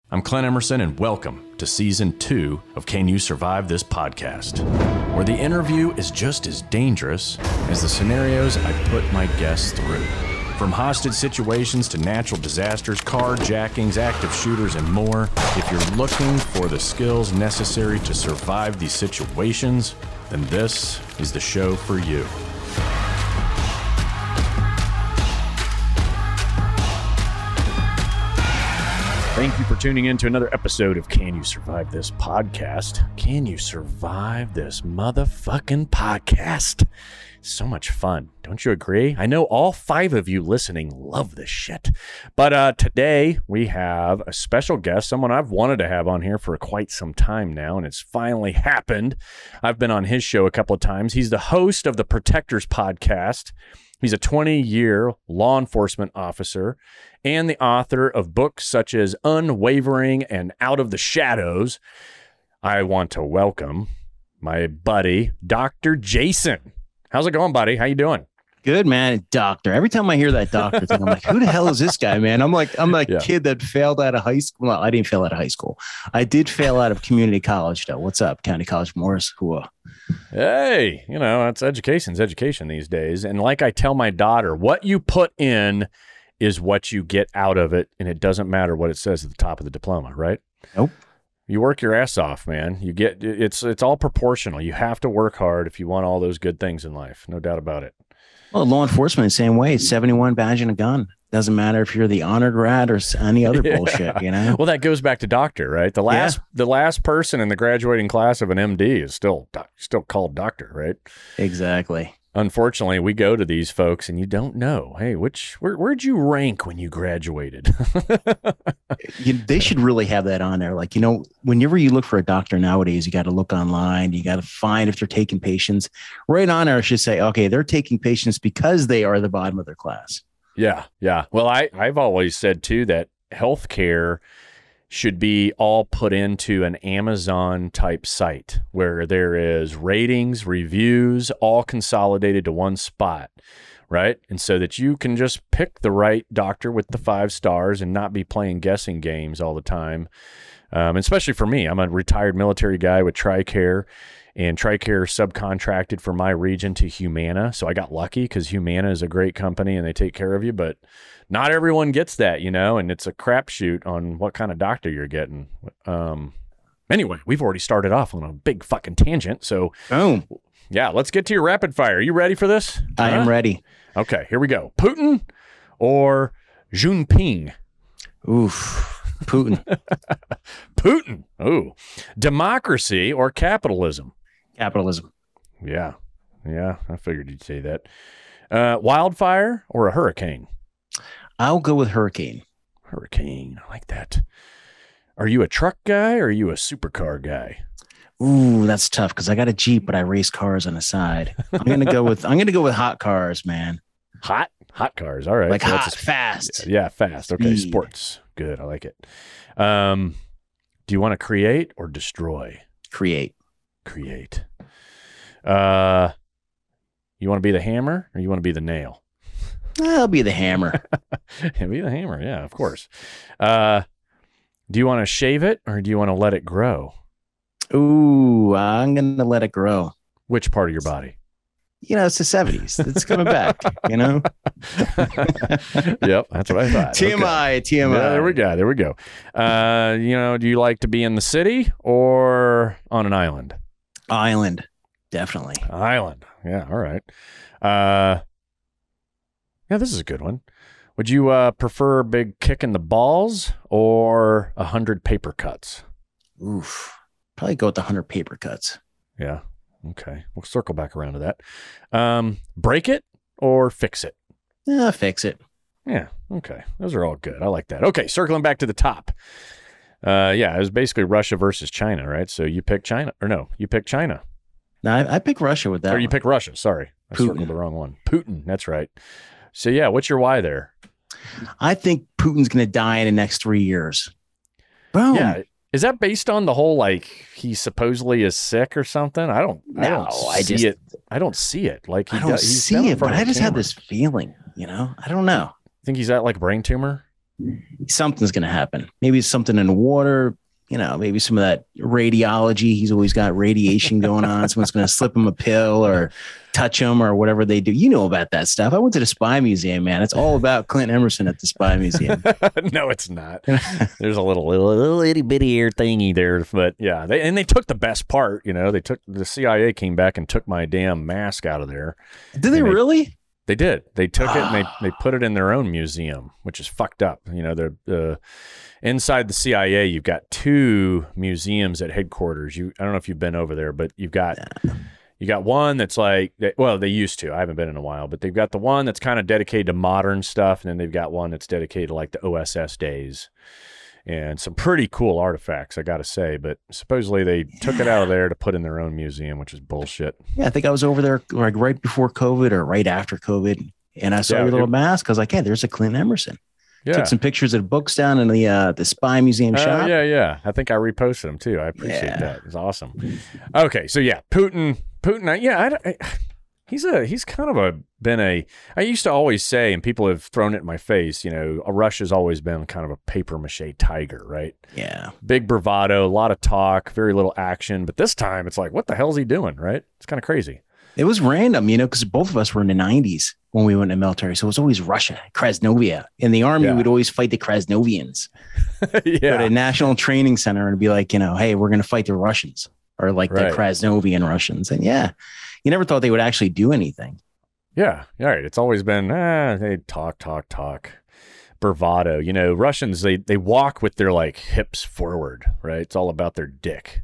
I'm Clint Emerson, and welcome to Season 2 of Can You Survive This Podcast, where the interview is just as dangerous as the scenarios I put my guests through. From hostage situations to natural disasters, carjackings, active shooters, and more, if you're looking for the skills necessary to survive these situations, then this is the show for you. Thank you for tuning in to another episode of Can You Survive This Podcast? Can you survive this motherfucking podcast? So much fun. Don't you agree? I know all 5 of you listening love this shit. But today we have a special guest, someone I've wanted to have on here for quite some time now, and it's finally happened. I've been on his show a couple of times. He's the host of the Protectors Podcast. He's a 20-year law enforcement officer and the author of books such as Unwavering and Out of the Shadows. I want to welcome my buddy, Dr. Jason. How's it going, buddy? How you doing? Good, man. Doctor. Every time I hear that doctor thing, I'm like, who the hell is this guy, man? I'm like kid that failed out of high school. Well, I didn't fail out of high school. I did fail out of community college, though. What's up? County College Morris. Hey, that's education's education these days. And like I tell my daughter, what you put in is what you get out of it. And it doesn't matter what it says at the top of the diploma, right? Nope. You work your ass off, man. You get it's all proportional. You have to work hard if you want all those good things in life. No doubt about it. Well, law enforcement, the same way. 71 badge and a gun. Doesn't matter if you're the honor grad or any other bullshit, Well, that goes back to doctor, right? The last person in the graduating class of an MD is still called doctor, right? Exactly. Unfortunately, we go to these folks and you don't know, hey, where'd you rank when you graduated? They should really have that on there. Like, whenever you look for a doctor nowadays, you got to look online. You got to find if they're taking patients. Right on there, I should say, okay, they're taking patients because they are the bottom of their class. Yeah. Well, I've always said, too, that healthcare should be all put into an Amazon type site where there is ratings, reviews, all consolidated to one spot, right? And so that you can just pick the right doctor with the 5 stars and not be playing guessing games all the time. Especially for me, I'm a retired military guy with TRICARE, and TRICARE subcontracted for my region to Humana. So I got lucky because Humana is a great company and they take care of you, but not everyone gets that, and it's a crapshoot on what kind of doctor you're getting. Anyway, we've already started off on a big fucking tangent. So, boom. Yeah, let's get to your rapid fire. Are you ready for this? I am ready. Okay, here we go. Putin or Jinping? Oof. Putin. Putin. Ooh. Democracy or capitalism? Capitalism. Yeah, I figured you'd say that. Wildfire or a hurricane? I'll go with hurricane. Hurricane. I like that. Are you a truck guy or are you a supercar guy? Ooh, that's tough because I got a Jeep, but I race cars on the side. I'm gonna go with hot cars, man. Hot cars. All right. Like so fast. Yeah, fast. Okay, Speed. Sports. Good. I like it. Do you want to create or destroy? Create. You want to be the hammer or you want to be the nail? I'll be the hammer. Be the hammer. Yeah, of course. Do you want to shave it or do you want to let it grow? Ooh, I'm going to let it grow. Which part of your body? It's the 70s. It's coming back, Yep, that's what I thought. TMI, okay. TMI. Yeah, there we go. Do you like to be in the city or on an island? Island, definitely. Island. Yeah, all right. Yeah, this is a good one. Would you prefer a big kick in the balls or 100 paper cuts? Oof. Probably go with the 100 paper cuts. Yeah. Okay. We'll circle back around to that. Break it or fix it? Fix it. Yeah. Okay. Those are all good. I like that. Okay. Circling back to the top. It was basically Russia versus China, right? So you pick China or no, you pick China. No, I pick Russia with that. Or you pick Russia. Sorry. I circled the wrong one. Putin. That's right. So yeah, what's your why there? I think Putin's going to die in the next 3 years. Boom. Yeah. Is that based on the whole, he supposedly is sick or something? I don't see it. I don't see it. Like, I don't see it, but I just have this feeling, I don't know. Think he's got like a brain tumor? something's going to happen. Maybe it's something in the water, maybe some of that radiology. He's always got radiation going on. Someone's going to slip him a pill or touch him or whatever they do. You know about that stuff. I went to the Spy Museum, man. It's all about Clint Emerson at the Spy Museum. No, it's not. There's a little itty bitty ear thingy there, but yeah, they took the best part. The CIA came back and took my damn mask out of there. Did they really? They did. They took it and they put it in their own museum, which is fucked up. Inside the CIA, you've got 2 museums at headquarters. I don't know if you've been over there, but you got one that's like, well, they used to. I haven't been in a while, but they've got the one that's kind of dedicated to modern stuff, and then they've got one that's dedicated to like the OSS days and some pretty cool artifacts, I got to say. But supposedly they took it out of there to put in their own museum, which is bullshit. Yeah, I think I was over there like right before COVID or right after COVID, and I saw your little mask. I was like, hey, there's a Clint Emerson. Yeah. Took some pictures of the books down in the Spy Museum shop. Yeah. I think I reposted them too. I appreciate that. It's awesome. Okay, so yeah, Putin. He's kind of I used to always say, and people have thrown it in my face, Russia's always been kind of a paper mache tiger, right? Yeah. Big bravado, a lot of talk, very little action. But this time it's like, what the hell's he doing, right? It's kind of crazy. It was random, because both of us were in the 90s when we went in the military. So it was always Russia, Krasnovia. In the army, we'd always fight the Krasnovians. Go to a national training center and be like, hey, we're going to fight the Russians or like the Krasnovian Russians. And you never thought they would actually do anything. Yeah. All right. It's always been, they talk. Bravado. Russians, they walk with their like hips forward, right? It's all about their dick,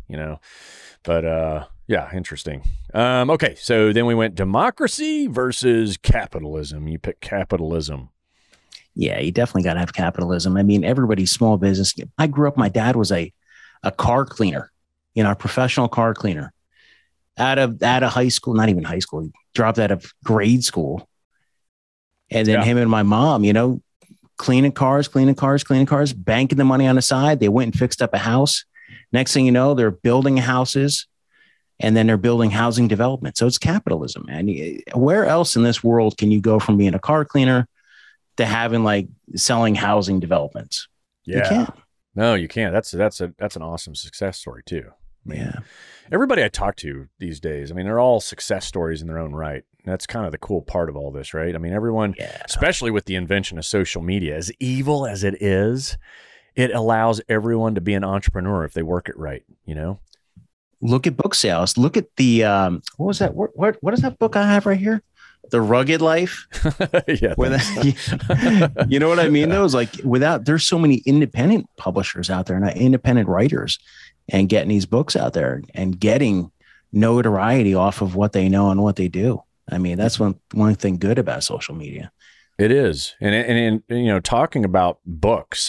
But yeah, interesting. Okay, so then we went democracy versus capitalism. You pick capitalism. Yeah, you definitely got to have capitalism. I mean, everybody's small business. I grew up, my dad was a car cleaner, a professional car cleaner out of high school, not even high school. He dropped out of grade school. And then him and my mom, cleaning cars, banking the money on the side. They went and fixed up a house. Next thing you know, they're building houses. And then they're building housing development. So it's capitalism, man. Where else in this world can you go from being a car cleaner to having like selling housing developments? Yeah. You can't. No, you can't. That's an awesome success story too. Everybody I talk to these days, they're all success stories in their own right. That's kind of the cool part of all this, right? Everyone, especially with the invention of social media, as evil as it is, it allows everyone to be an entrepreneur if they work it right, Look at book sales. Look at the what was that? What is that book I have right here? The Rugged Life. Yeah. You know what I mean? Though, it's like there's so many independent publishers out there, not independent writers, and getting these books out there and getting notoriety off of what they know and what they do. That's one thing good about social media. It is, and talking about books.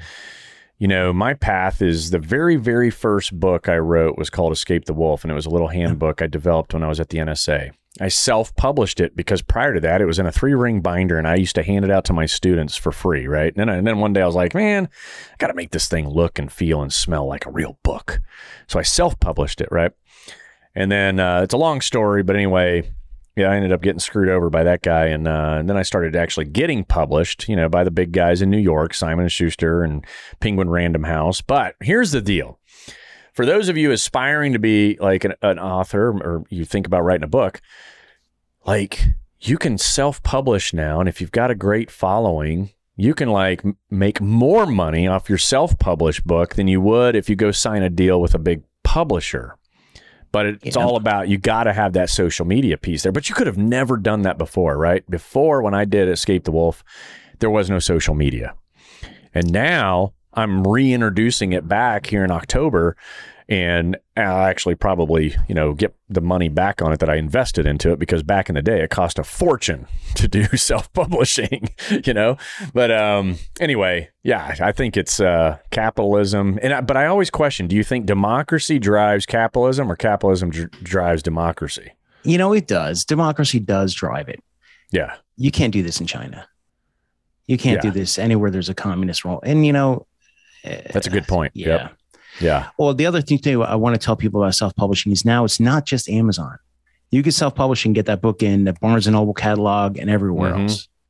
My path is the very, very first book I wrote was called Escape the Wolf, and it was a little handbook I developed when I was at the NSA. I self-published it because prior to that, it was in a 3-ring binder, and I used to hand it out to my students for free, right? And then one day I was like, man, I got to make this thing look and feel and smell like a real book. So I self-published it, right? And then it's a long story, but anyway, I ended up getting screwed over by that guy. And then I started actually getting published, by the big guys in New York, Simon & Schuster and Penguin Random House. But here's the deal. For those of you aspiring to be like an author, or you think about writing a book, like you can self-publish now. And if you've got a great following, you can like make more money off your self-published book than you would if you go sign a deal with a big publisher. But it's all about, you got to have that social media piece there. But you could have never done that before, right? Before, when I did Escape the Wolf, there was no social media. And now I'm reintroducing it back here in October. And I'll actually probably, get the money back on it that I invested into it, because back in the day, it cost a fortune to do self-publishing, But anyway, yeah, I think it's capitalism. But I always question, do you think democracy drives capitalism or capitalism drives democracy? It does. Democracy does drive it. Yeah. You can't do this in China. You can't do this anywhere there's a communist rule. And, that's a good point. Yeah. Yep. Yeah. Well, the other thing too, I want to tell people about self-publishing is now it's not just Amazon. You can self-publish and get that book in the Barnes & Noble catalog and everywhere else.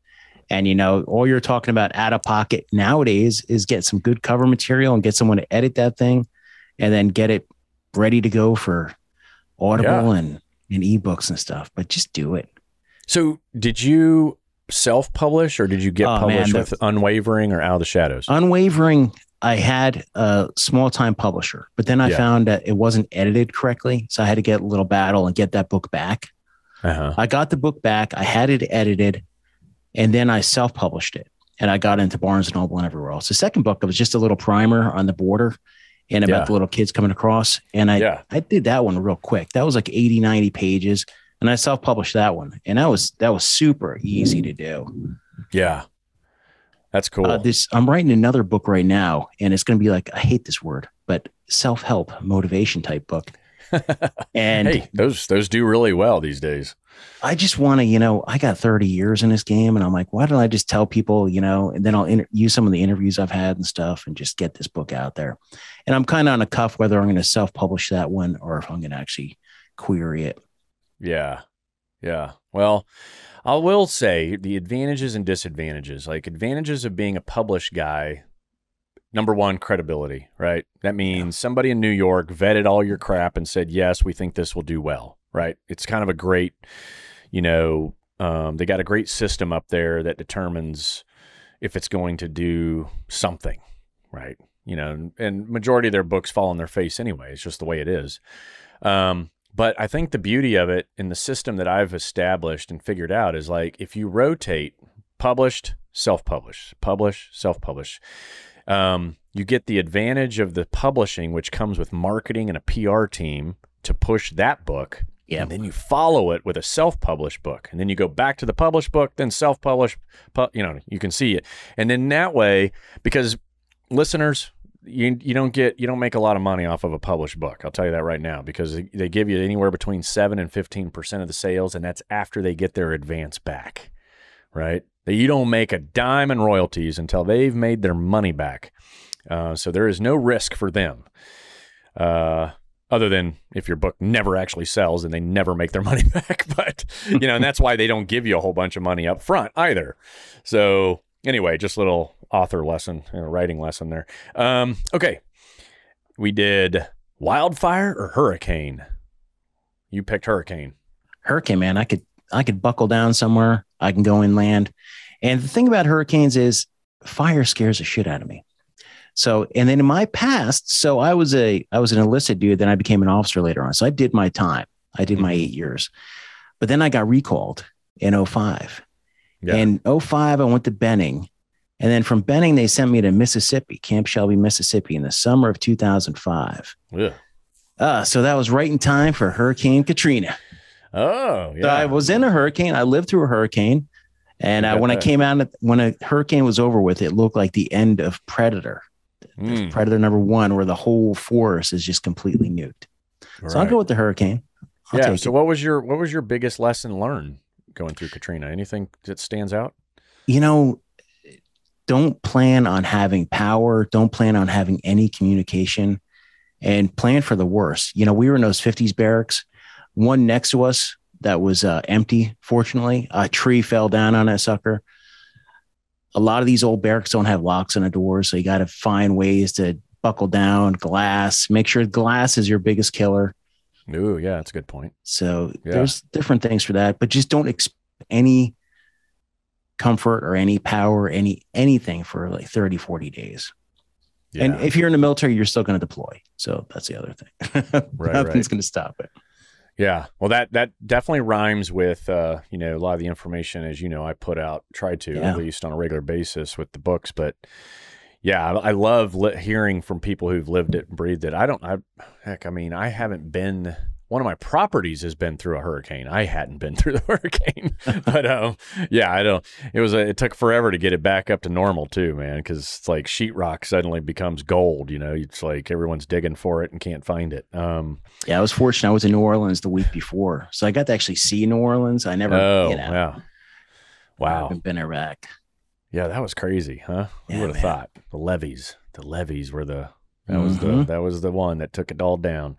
And, all you're talking about out of pocket nowadays is get some good cover material and get someone to edit that thing and then get it ready to go for Audible and ebooks and stuff. But just do it. So did you self-publish or did you get published with Unwavering or Out of the Shadows? Unwavering, I had a small-time publisher, but then I found that it wasn't edited correctly. So I had to get a little battle and get that book back. I got the book back. I had it edited. And then I self-published it, and I got into Barnes & Noble and everywhere else. The second book, it was just a little primer on the border and about the little kids coming across. And I did that one real quick. That was like 80, 90 pages. And I self-published that one. And that was super easy to do. Yeah. That's cool. I'm writing another book right now, and it's going to be like, I hate this word, but self-help motivation type book. And hey, those do really well these days. I just want to, I got 30 years in this game, and I'm like, why don't I just tell people, and then I'll use some of the interviews I've had and stuff and just get this book out there. And I'm kind of on a cuff whether I'm going to self-publish that one or if I'm going to actually query it. Yeah. Yeah. Well, I will say the advantages and disadvantages, like advantages of being a published guy. Number one, credibility, right? That means somebody in New York vetted all your crap and said, yes, we think this will do well, right? It's kind of a great, they got a great system up there that determines if it's going to do something, right? And majority of their books fall on their face anyway. It's just the way it is. But I think the beauty of it in the system that I've established and figured out is like, if you rotate published, self-publish, publish, self-publish, you get the advantage of the publishing, which comes with marketing and a PR team to push that book. Yeah. And then you follow it with a self-published book. And then you go back to the published book, then self-publish, you can see it. And then that way, because listeners, you don't make a lot of money off of a published book. I'll tell you that right now, because they give you anywhere between 7 and 15% of the sales. And that's after they get their advance back, right? You don't make a dime in royalties until they've made their money back. So there is no risk for them, other than if your book never actually sells and they never make their money back. But, and that's why they don't give you a whole bunch of money up front either. So anyway, just a little author lesson, writing lesson there. Okay. We did wildfire or hurricane. You picked hurricane. Hurricane, man. I could buckle down somewhere. I can go inland. And the thing about hurricanes is fire scares the shit out of me. So, and then in my past, I was an enlisted dude. Then I became an officer later on. So I did my time. I did my 8 years, but then I got recalled in 2005. Yeah. In 2005, I went to Benning. And then from Benning, they sent me to Mississippi, Camp Shelby, Mississippi in the summer of 2005. Yeah. So that was right in time for Hurricane Katrina. Oh, yeah. So I was in a hurricane. I lived through a hurricane. And when I came out, when a hurricane was over with, it looked like the end of Predator. Predator #1, where the whole forest is just completely nuked. Right. So I'll go with the hurricane. So what was your biggest lesson learned going through Katrina? Anything that stands out? Don't plan on having power. Don't plan on having any communication, and plan for the worst. We were in those 50s barracks. One next to us that was empty. Fortunately, a tree fell down on that sucker. A lot of these old barracks don't have locks on the doors, so you got to find ways to buckle down glass. Make sure glass is your biggest killer. Ooh, yeah, that's a good point. So there's different things for that, but just don't expect any comfort or any power, anything for like 30, 40 days. Yeah. And if you're in the military, you're still going to deploy. So that's the other thing. Nothing's going to stop it. Yeah. Well, that definitely rhymes with, a lot of the information, as I put out, try to at least on a regular basis with the books. But yeah, I love hearing from people who've lived it and breathed it. I haven't been, one of my properties has been through a hurricane. I hadn't been through the hurricane, but it took forever to get it back up to normal too, man. Cause it's like sheetrock suddenly becomes gold, it's like everyone's digging for it and can't find it. I was fortunate. I was in New Orleans the week before. So I got to actually see New Orleans. I never, yeah. Wow. I haven't been there back. Yeah. That was crazy, huh? Who would have thought? The levees were that was the one that took it all down.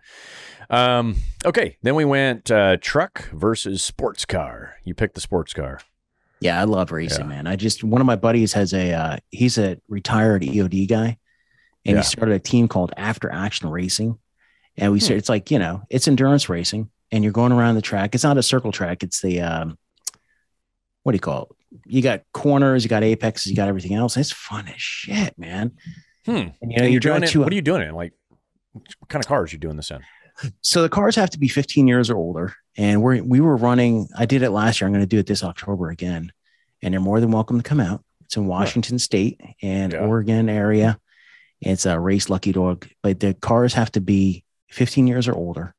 Okay, then we went truck versus sports car. You picked the sports car. Yeah, I love racing, man. One of my buddies has he's a retired EOD guy, and he started a team called After Action Racing. And we said, it's like, it's endurance racing, and you're going around the track. It's not a circle track. It's the, what do you call it? You got corners, you got apexes, you got everything else. And it's fun as shit, man. And you're doing it. What are you doing it? Like, what kind of cars are you doing this in? So the cars have to be 15 years or older. And we were running, I did it last year. I'm going to do it this October again. And you're more than welcome to come out. It's in Washington State and Oregon area. It's a Race Lucky Dog, but the cars have to be 15 years or older.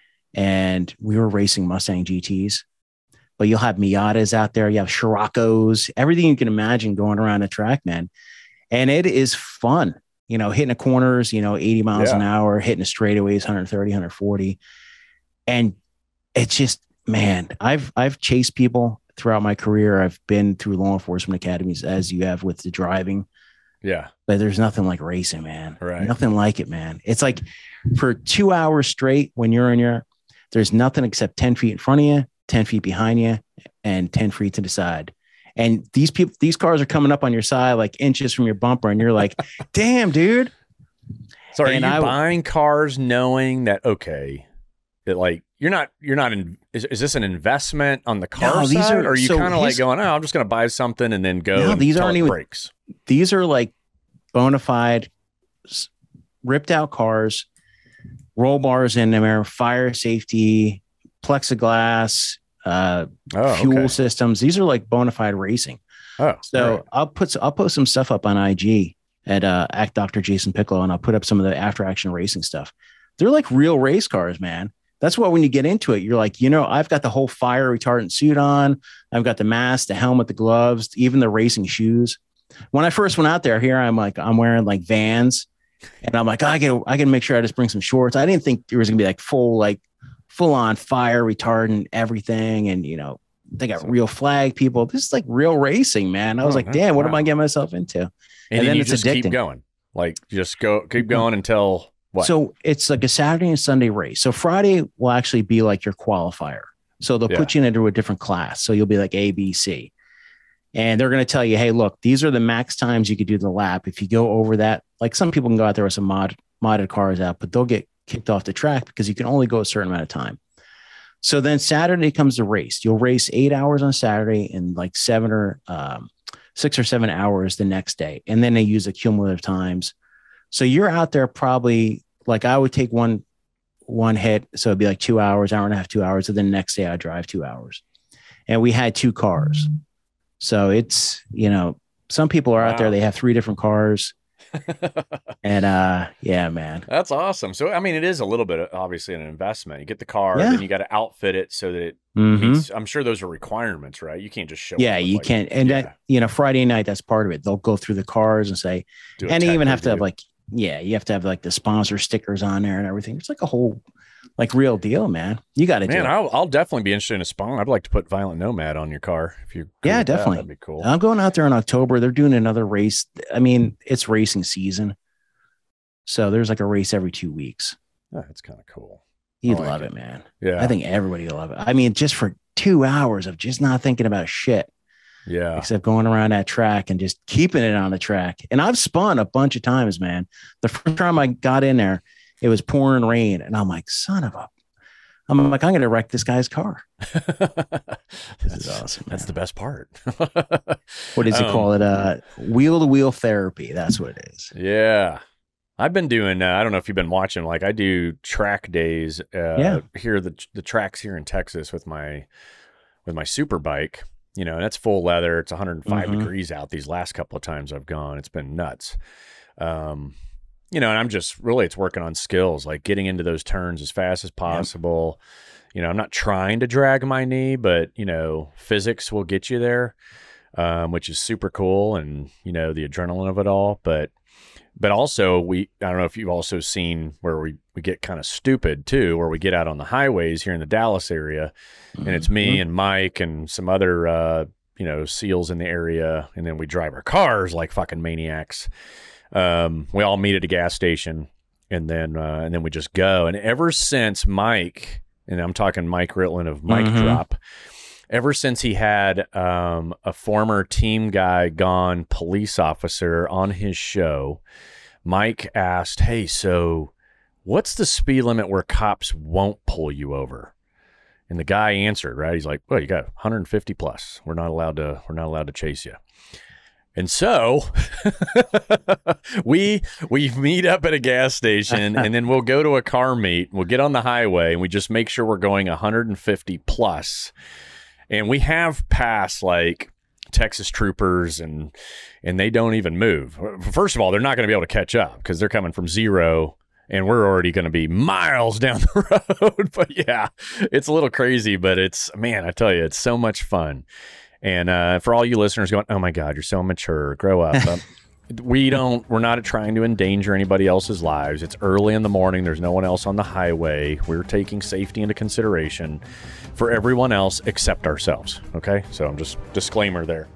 And we were racing Mustang GTs, but you'll have Miatas out there. You have Scirocco's, everything you can imagine going around the track, man. And it is fun, hitting the corners, 80 miles an hour, hitting the straightaways, 130, 140. And it's just, man, I've chased people throughout my career. I've been through law enforcement academies, as you have with the driving. Yeah. But there's nothing like racing, man. Right. Nothing like it, man. It's like for 2 hours straight when you're in there's nothing except 10 feet in front of you, 10 feet behind you, and 10 feet to the side. And these cars are coming up on your side like inches from your bumper, and you're like, damn, dude. So are you buying cars knowing that, that like you're not is this an investment on the car side? Or are you kind of like going, I'm just going to buy something and then go and these aren't even breaks? These are like bona fide ripped out cars, roll bars in there, fire safety, plexiglass, fuel systems. These are like bona fide racing. So I'll post some stuff up on IG at Act Dr. Jason Piccolo, and I'll put up some of the After Action Racing stuff. They're like real race cars, man. That's why when you get into it, you're like, I've got the whole fire retardant suit on. I've got the mask, the helmet, the gloves, even the racing shoes. When I first went out there, I'm wearing like Vans, and I'm like, I gotta make sure I just bring some shorts. I didn't think there was gonna be like full on fire retardant everything, and they got real flag people. This is like real racing, man. I was like, damn, what am I getting myself into? And then you just addicting. Keep going, like keep going until what? So it's like a Saturday and Sunday race. So Friday will actually be like your qualifier. So they'll put you into a different class. So you'll be like A, B, C. And they're going to tell you, hey, look, these are the max times you could do the lap. If you go over that, like some people can go out there with some modded cars out, but they'll get kicked off the track because you can only go a certain amount of time. So then Saturday comes the race. You'll race 8 hours on Saturday and like 6 or 7 hours the next day. And then they use the cumulative times. So you're out there probably like I would take one hit. So it'd be like 2 hours, hour and a half, 2 hours. And then the next day I drive 2 hours. And we had 2 cars. So it's, some people are out there, they have 3 different cars. And yeah, man, that's awesome. So I mean, it is a little bit obviously an investment. You get the car, then you got to outfit it so that it meets, I'm sure those are requirements, right? You can't just show up you can't. And that, Friday night, that's part of it. They'll go through the cars and say, and they even have to have like, you have to have like the sponsor stickers on there and everything. It's like a whole like real deal, man. You got to do it. I'll definitely be interested in a spawn. I'd like to put Violent Nomad on your car if you're cool. Yeah, definitely. That'd be cool. I'm going out there in October. They're doing another race. I mean, it's racing season. So there's like a race every 2 weeks. Oh, that's kind of cool. You'd love it, man. Yeah. I think everybody will love it. I mean, just for 2 hours of just not thinking about shit. Yeah. Except going around that track and just keeping it on the track. And I've spun a bunch of times, man. The first time I got in there, it was pouring rain. And I'm like, I'm going to wreck this guy's car. This is awesome. That's the best part. What does he call it? Wheel-to-wheel therapy. That's what it is. Yeah. I've been doing, I don't know if you've been watching, like I do track days here, the tracks here in Texas with my super bike, and it's full leather. It's 105 degrees out these last couple of times I've gone. It's been nuts. And I'm just really, it's working on skills, like getting into those turns as fast as possible. Yep. I'm not trying to drag my knee, but, physics will get you there, which is super cool. And, the adrenaline of it all. But also I don't know if you've also seen where we get kind of stupid too, where we get out on the highways here in the Dallas area and it's me and Mike and some other, SEALs in the area. And then we drive our cars like fucking maniacs. We all meet at a gas station and then we just go. And ever since Mike, and I'm talking Mike Ritland of Mike Drop, ever since he had a former Team Guy Gone police officer on his show, Mike asked, hey, so what's the speed limit where cops won't pull you over? And the guy answered, right? He's like, well, you got 150 plus. We're not allowed to chase you. And so we meet up at a gas station, and then we'll go to a car meet. We'll get on the highway, and we just make sure we're going 150 plus. And we have passed like Texas troopers, and they don't even move. First of all, they're not going to be able to catch up because they're coming from zero, and we're already going to be miles down the road. But yeah, it's a little crazy, but man, I tell you, it's so much fun. And for all you listeners going, oh my God, you're so mature, grow up. We're not trying to endanger anybody else's lives. It's early in the morning. There's no one else on the highway. We're taking safety into consideration for everyone else except ourselves. Okay. So I'm just disclaimer there.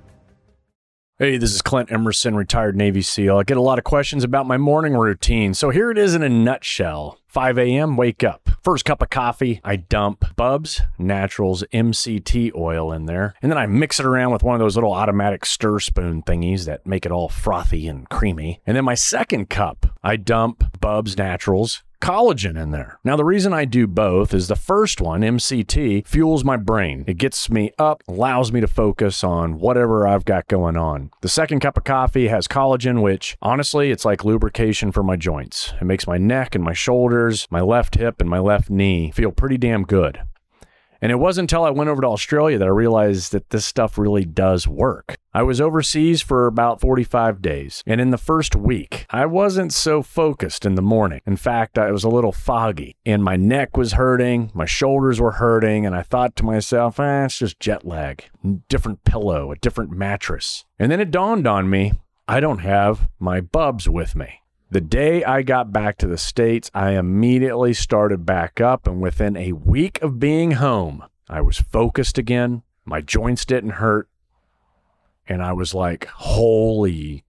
Hey, this is Clint Emerson, retired Navy SEAL. I get a lot of questions about my morning routine. So here it is in a nutshell. 5 a.m., wake up. First cup of coffee, I dump Bubs Naturals MCT oil in there. And then I mix it around with one of those little automatic stir spoon thingies that make it all frothy and creamy. And then my second cup, I dump Bubs Naturals collagen in there. Now, the reason I do both is the first one, MCT, fuels my brain. It gets me up, allows me to focus on whatever I've got going on. The second cup of coffee has collagen, which honestly, it's like lubrication for my joints. It makes my neck and my shoulders, my left hip and my left knee feel pretty damn good. And it wasn't until I went over to Australia that I realized that this stuff really does work. I was overseas for about 45 days, and in the first week, I wasn't so focused in the morning. In fact, I was a little foggy, and my neck was hurting, my shoulders were hurting, and I thought to myself, it's just jet lag, different pillow, a different mattress. And then it dawned on me, I don't have my Bubs with me. The day I got back to the States, I immediately started back up, and within a week of being home, I was focused again, my joints didn't hurt, and I was like, holy.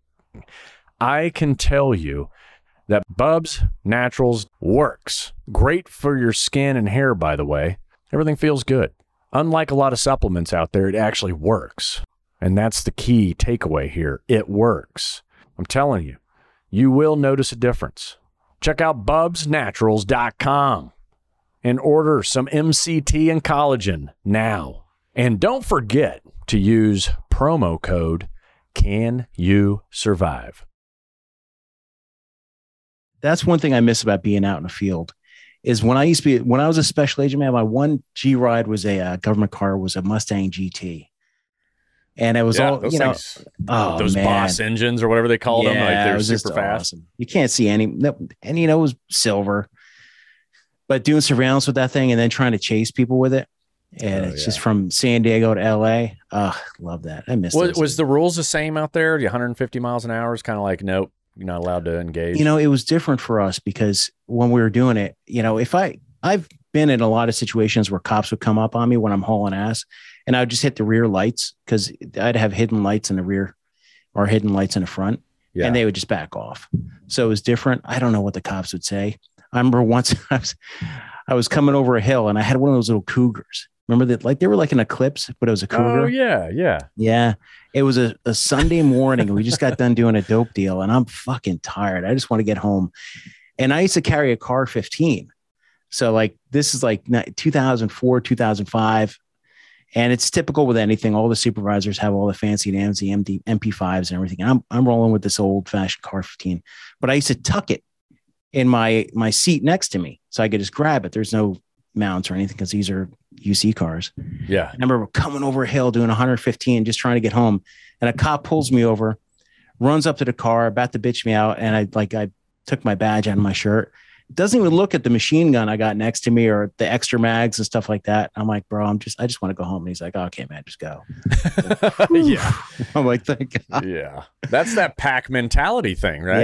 I can tell you that Bubs Naturals works. Great for your skin and hair, by the way. Everything feels good. Unlike a lot of supplements out there, it actually works. And that's the key takeaway here. It works. I'm telling you. You will notice a difference. Check out bubsnaturals.com and order some MCT and collagen now. And don't forget to use promo code CANYOUSURVIVE. That's one thing I miss about being out in the field is when I was a special agent, man, my one G ride was a government car, was a Mustang GT. And it was all, those Boss engines or whatever they called them. Like they were super fast. Awesome. You can't see any, and it was silver, but doing surveillance with that thing and then trying to chase people with it. And it's just from San Diego to LA. Love that. I miss it. Was the rules the same out there? 150 miles an hour is kind of like, nope, you're not allowed to engage. It was different for us because when we were doing it, if I've been in a lot of situations where cops would come up on me when I'm hauling ass, and I would just hit the rear lights because I'd have hidden lights in the rear or hidden lights in the front, and they would just back off. So it was different. I don't know what the cops would say. I remember once I was coming over a hill and I had one of those little Cougars. Remember that? Like they were like an Eclipse, but it was a Cougar. Oh yeah. It was a Sunday morning, and we just got done doing a dope deal, and I'm fucking tired. I just want to get home. And I used to carry a car 15. So like this is like 2004, 2005. And it's typical with anything. All the supervisors have all the fancy Nancy MP5s and everything. And I'm rolling with this old fashioned car 15, but I used to tuck it in my seat next to me so I could just grab it. There's no mounts or anything because these are UC cars. Yeah. I remember coming over a hill doing 115, just trying to get home. And a cop pulls me over, runs up to the car, about to bitch me out. And I took my badge out of my shirt. Doesn't even look at the machine gun I got next to me or the extra mags and stuff like that. I'm like, bro, I just want to go home. And he's like, okay, man, just go. Yeah. I'm like, thank God. Yeah. That's that pack mentality thing, right? Yeah.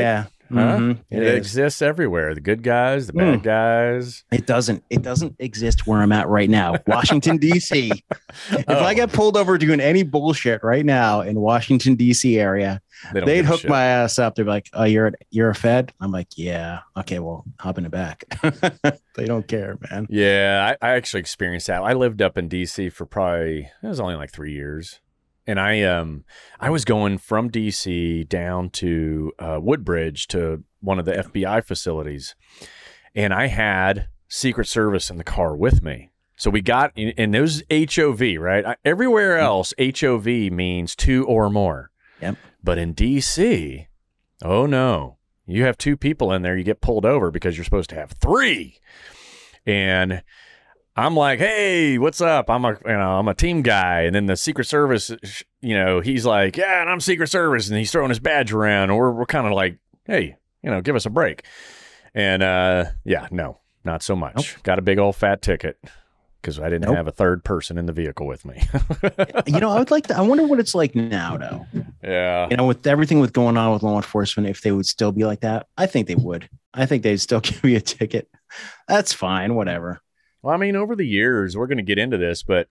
Huh? Mhm. It is. exists everywhere. The good guys, the bad guys. It doesn't exist where I'm at right now. Washington, D.C. If I get pulled over doing any bullshit right now in Washington, D.C. area, They don't they'd give a hook shit. my ass up. They'd be like, "Oh, you're a Fed?" I'm like, "Yeah, okay, well, hop in the back." They don't care, man. Yeah, I actually experienced that. I lived up in DC for it was only like 3 years. And I was going from DC down to Woodbridge to one of the FBI facilities. And I had Secret Service in the car with me. So we got in those HOV, right? Everywhere else, HOV means 2 or more. Yep. But in DC, oh no, you have 2 people in there, you get pulled over because you're supposed to have 3. And I'm like, hey, what's up? I'm a team guy. And then the Secret Service, he's like, yeah, and I'm Secret Service. And he's throwing his badge around. And we're kind of like, hey, give us a break. And no, not so much. Nope. Got a big old fat ticket because I didn't have a third person in the vehicle with me. I wonder what it's like now, though. Yeah. With everything going on with law enforcement, if they would still be like that, I think they would. I think they'd still give you a ticket. That's fine. Whatever. Well, I mean, over the years, we're going to get into this, but,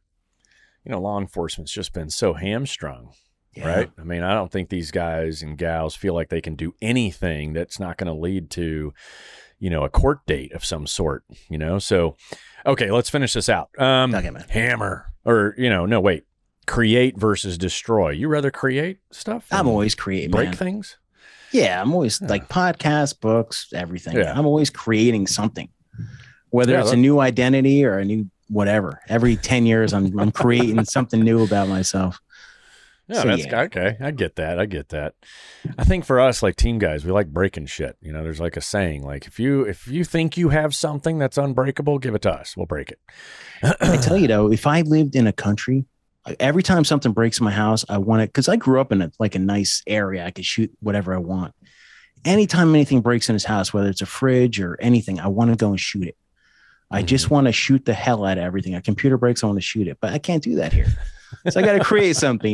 law enforcement's just been so hamstrung, right? I mean, I don't think these guys and gals feel like they can do anything that's not going to lead to, a court date of some sort, So, okay, let's finish this out. Okay, man. Hammer or, no, wait. Create versus destroy. You rather create stuff? I'm always creating, break man. things? Yeah, I'm always like podcasts, books, everything. Yeah. I'm always creating something. Whether it's a new identity or a new whatever. Every 10 years, I'm creating something new about myself. Yeah, okay. I get that. I think for us, like team guys, we like breaking shit. There's like a saying, like if you think you have something that's unbreakable, give it to us. We'll break it. I tell you though, if I lived in a country, every time something breaks in my house, I want it because I grew up in a nice area. I could shoot whatever I want. Anytime anything breaks in his house, whether it's a fridge or anything, I want to go and shoot it. I just want to shoot the hell out of everything. A computer breaks, I want to shoot it, but I can't do that here. So I got to create something,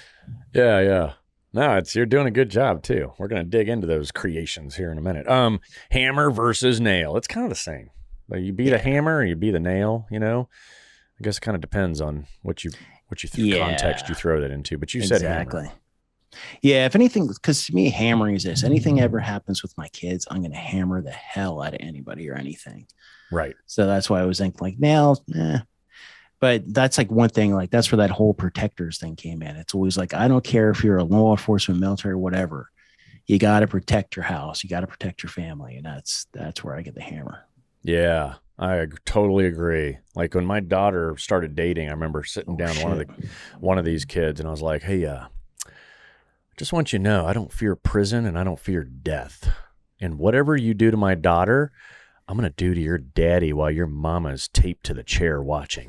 Yeah. No, you're doing a good job too. We're going to dig into those creations here in a minute. Hammer versus nail. It's kind of the same. Like you be the hammer or you be the nail, I guess it kind of depends on what you context you throw that into, but you said hammer. Yeah, if anything, because to me, hammering is this. Anything ever happens with my kids, I'm going to hammer the hell out of anybody or anything. Right. So that's why I was thinking like nails, But that's like one thing, like that's where that whole protectors thing came in. It's always like, I don't care if you're a law enforcement, military, whatever. You got to protect your house. You got to protect your family. And that's where I get the hammer. Yeah, I totally agree. Like when my daughter started dating, I remember sitting down one of these kids and I was like, hey, I just want you to know, I don't fear prison and I don't fear death. And whatever you do to my daughter, I'm going to do to your daddy while your mama's taped to the chair watching.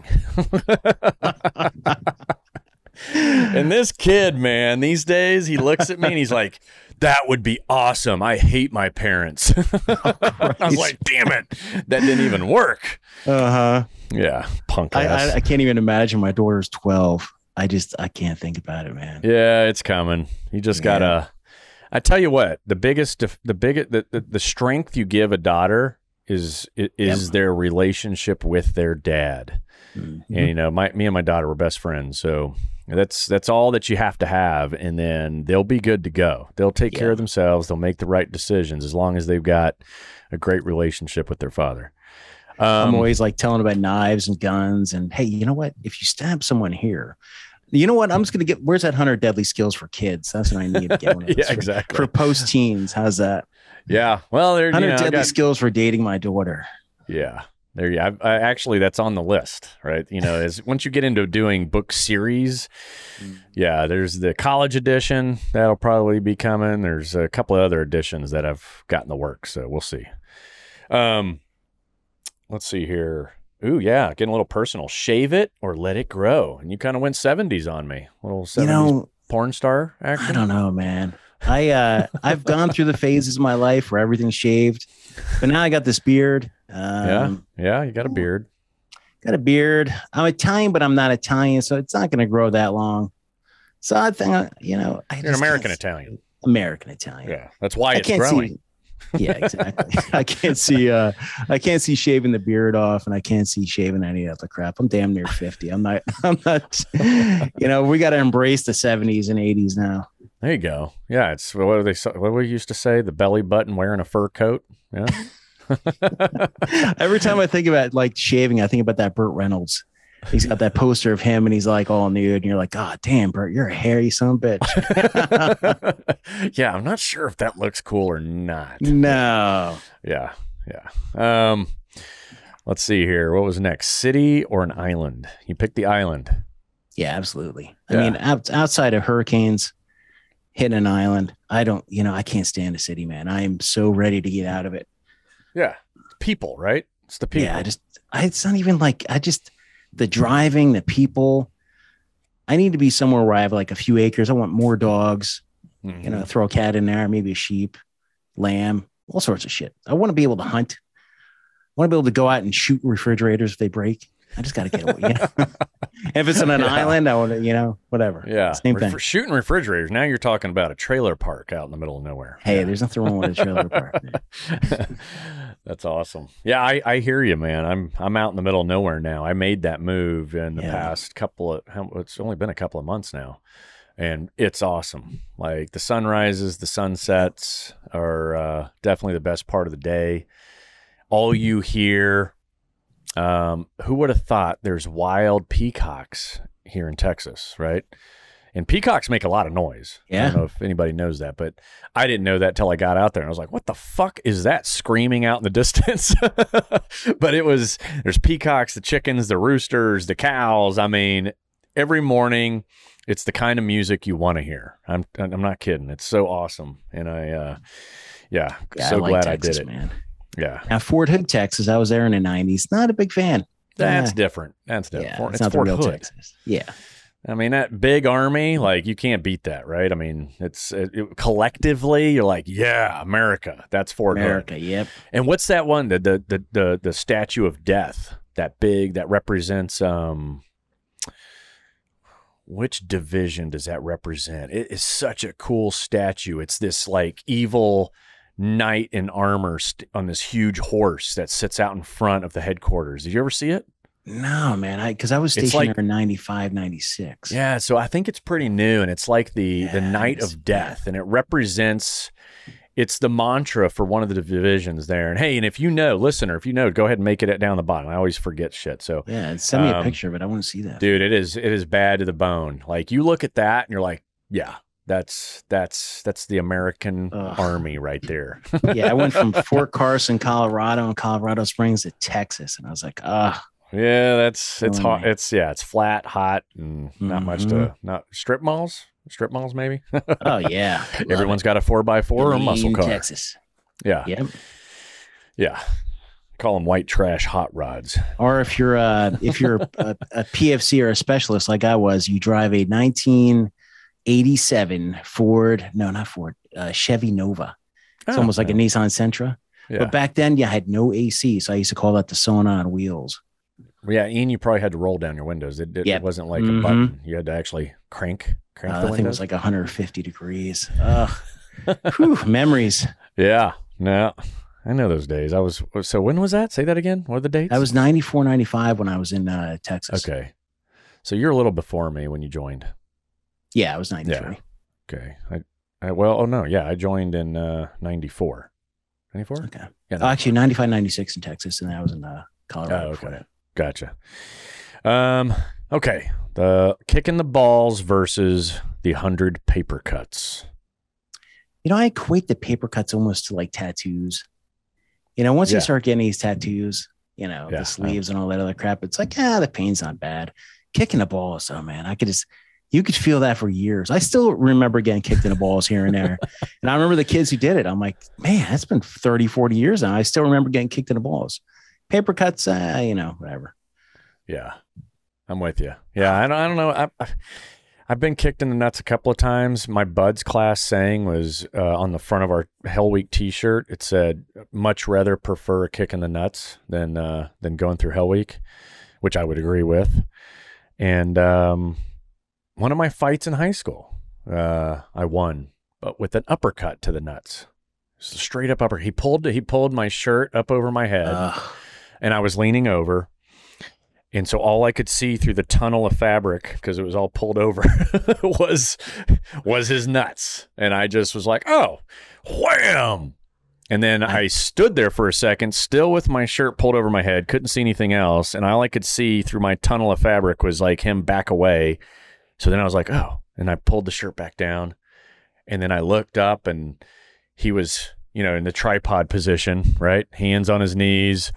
And this kid, man, these days, he looks at me and he's like, that would be awesome. I hate my parents. I was like, damn it. That didn't even work. Yeah, punk ass. I can't even imagine. My daughter's 12. I can't think about it, man. Yeah, it's coming. You just gotta. I tell you what, the strength you give a daughter is their relationship with their dad. Mm-hmm. And me and my daughter were best friends, so that's all that you have to have, and then they'll be good to go. They'll take care of themselves. They'll make the right decisions as long as they've got a great relationship with their father. I'm always like telling about knives and guns, and hey, you know what? If you stab someone here, you know what? I'm just going to get, where's that 100 Deadly Skills for kids? That's what I need to get one of those exactly. For post-teens. How's that? Yeah. Well, there's 100 Deadly Skills for dating my daughter. Yeah. There you I actually, that's on the list, right? As once you get into doing book series, there's the college edition that'll probably be coming. There's a couple of other editions that I've got in the works, so we'll see. Let's see here. Ooh, yeah, getting a little personal. Shave it or let it grow. And you kind of went 70s on me. A little 70s porn star action. I don't know, man. I've gone through the phases of my life where everything's shaved, but now I got this beard. Yeah, you got a beard. Got a beard. I'm Italian, but I'm not Italian, so it's not going to grow that long. So I think, you're an American Italian. American Italian. Yeah, that's why it's growing. Yeah, exactly. I can't see shaving the beard off, and I can't see shaving any other crap. I'm damn near 50. I'm not, we got to embrace the 70s and 80s now. There you go. Yeah, it's what we used to say, the belly button wearing a fur coat. Yeah. Every time I think about like shaving, I think about that Burt Reynolds. He's got that poster of him and he's like all nude, and you're like, God damn, Burt, you're a hairy son of a bitch. Yeah, I'm not sure if that looks cool or not. No. Yeah. Let's see here. What was next? City or an island? You picked the island. Yeah, absolutely. Yeah. I mean, outside of hurricanes, hitting an island, I can't stand a city, man. I am so ready to get out of it. Yeah. People, right? It's the people. Yeah, it's not even like, the driving, the people. I need to be somewhere where I have like a few acres. I want more dogs, throw a cat in there, maybe a sheep, lamb, all sorts of shit. I want to be able to hunt. I want to be able to go out and shoot refrigerators if they break. I just got to get away. If it's on an island, I want to, whatever. Yeah. Same thing. For shooting refrigerators. Now you're talking about a trailer park out in the middle of nowhere. Hey, there's nothing wrong with a trailer park. That's awesome. Yeah, I hear you, man. I'm out in the middle of nowhere now. I made that move in the past it's only been a couple of months now. And it's awesome. Like the sunrises, the sunsets are definitely the best part of the day. All you hear, who would have thought there's wild peacocks here in Texas, right? And peacocks make a lot of noise. Yeah. I don't know if anybody knows that, but I didn't know that till I got out there. And I was like, what the fuck is that screaming out in the distance? But there's peacocks, the chickens, the roosters, the cows. I mean, every morning it's the kind of music you want to hear. I'm not kidding. It's so awesome. And so like glad Texas, I did it. Man. Yeah. Now, Fort Hood, Texas, I was there in the 90s. Not a big fan. That's different. That's different. Yeah, It's not Fort the real Hood. Texas. Yeah. I mean, that big army, like you can't beat that, right? I mean, collectively, you're like, yeah, America. That's Fort America, Hood. yep. And what's that one? The Statue of Death, that big, that represents which division does that represent? It is such a cool statue. It's this like evil knight in armor on this huge horse that sits out in front of the headquarters. Did you ever see it? No, man. Because I was stationed there in 95, 96. Yeah, so I think it's pretty new, and it's like the Knight of Death, and it represents. It's the mantra for one of the divisions there. And hey, and if you know, listener, go ahead and make it down the bottom. I always forget shit. So yeah, send me a picture of it. I want to see that, dude. It is bad to the bone. Like you look at that, and you're like, yeah. That's the American army right there. Yeah, I went from Fort Carson, Colorado, and Colorado Springs to Texas, and I was like, yeah, it's hot. It's flat, hot, and not much not strip malls maybe. Oh yeah, everyone's got a 4x4 or a muscle car. Texas. Yeah, yep. Yeah. Call them white trash hot rods. Or if you're a PFC or a specialist like I was, you drive a 1987 Chevy Nova. It's almost like a Nissan Sentra. Yeah. But back then you had no AC, so I used to call that the sauna on wheels. Yeah, and you probably had to roll down your windows. It wasn't like a button. You had to actually crank the windows. I think it was like 150 degrees. Whew, memories. Yeah, no, I know those days. So when was that? Say that again. What are the dates? I was 94, 95 when I was in Texas. Okay. So you're a little before me when you joined. Yeah, I was 93. Yeah. Okay. I joined in 94. 94? Okay. Yeah, actually 95, 96 in Texas, and I was in Colorado. Oh, okay. Gotcha. Okay. The kicking the balls versus the 100 paper cuts. I equate the paper cuts almost to like tattoos. Once you start getting these tattoos, the sleeves and all that other crap, it's like, the pain's not bad. Kicking the balls, though, man, you could feel that for years. I still remember getting kicked in the balls here and there. And I remember the kids who did it. I'm like, man, that's been 30, 40 years now. I still remember getting kicked in the balls. Paper cuts, whatever. Yeah, I'm with you. Yeah, I don't know. I've been kicked in the nuts a couple of times. My Buds class saying was on the front of our Hell Week T-shirt. It said, "Much rather prefer a kick in the nuts than going through Hell Week," which I would agree with. And one of my fights in high school, I won, but with an uppercut to the nuts. straight up upper. He pulled my shirt up over my head, and I was leaning over. And so all I could see through the tunnel of fabric, because it was all pulled over, was his nuts. And I just was like, oh, wham. And then I stood there for a second, still with my shirt pulled over my head, couldn't see anything else. And all I could see through my tunnel of fabric was like him back away. So then I was like, oh, and I pulled the shirt back down. And then I looked up and he was, in the tripod position, right? Hands on his knees.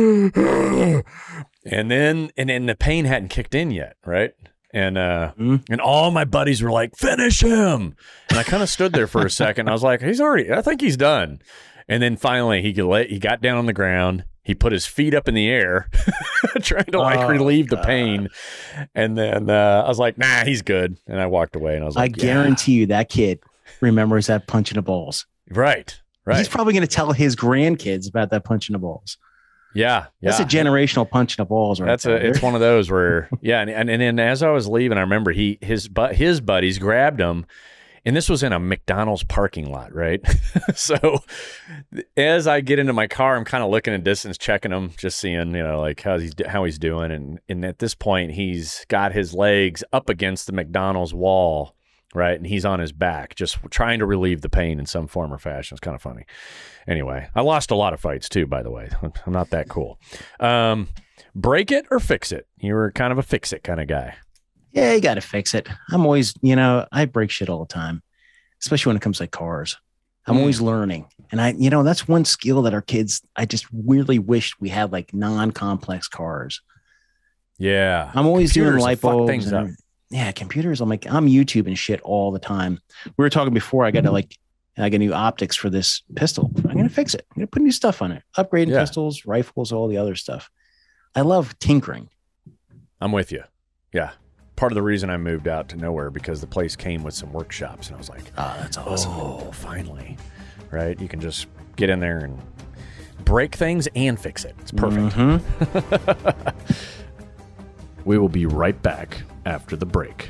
And then the pain hadn't kicked in yet, right? And and all my buddies were like, finish him. And I kind of stood there for a second. I was like, I think he's done. And then finally he got down on the ground. He put his feet up in the air, trying to relieve the pain. And then I was like, nah, he's good. And I walked away and I was like, I guarantee you that kid remembers that punch in the balls. Right. He's probably going to tell his grandkids about that punch in the balls. Yeah. That's a generational punch in the balls, right? It's one of those where, and then as I was leaving, I remember his buddies grabbed him, and this was in a McDonald's parking lot, right? So as I get into my car, I'm kind of looking at distance, checking him, just seeing, like how he's doing. And at this point, he's got his legs up against the McDonald's wall, right? And he's on his back, just trying to relieve the pain in some form or fashion. It's kind of funny. Anyway, I lost a lot of fights too, by the way. I'm not that cool. Break it or fix it? You were kind of a fix it kind of guy. Yeah, you got to fix it. I'm always, I break shit all the time, especially when it comes to cars. I'm always learning. And that's one skill that our kids, I just really wished we had, like non-complex cars. Yeah. I'm always doing light bulbs. Things up. Yeah, computers. I'm YouTubing shit all the time. We were talking before. I got new optics for this pistol. I'm gonna fix it. I'm gonna put new stuff on it. Upgrading pistols, rifles, all the other stuff. I love tinkering. I'm with you. Yeah. Part of the reason I moved out to nowhere because the place came with some workshops, and I was like, "Oh, that's awesome! Oh, finally!" Right? You can just get in there and break things and fix it. It's perfect. Mm-hmm. We will be right back after the break.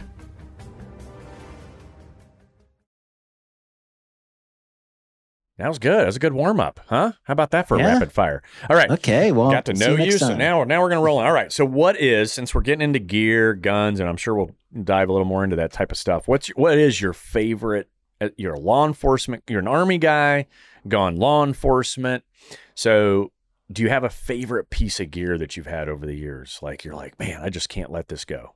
That was good. That was a good warm-up, huh? How about that for a rapid fire? All right. Okay, well, got to know you, so now we're going to roll in. All right, so since we're getting into gear, guns, and I'm sure we'll dive a little more into that type of stuff, what is your favorite, you're a law enforcement, you're an Army guy, gone law enforcement, so do you have a favorite piece of gear that you've had over the years? Like, you're like, man, I just can't let this go.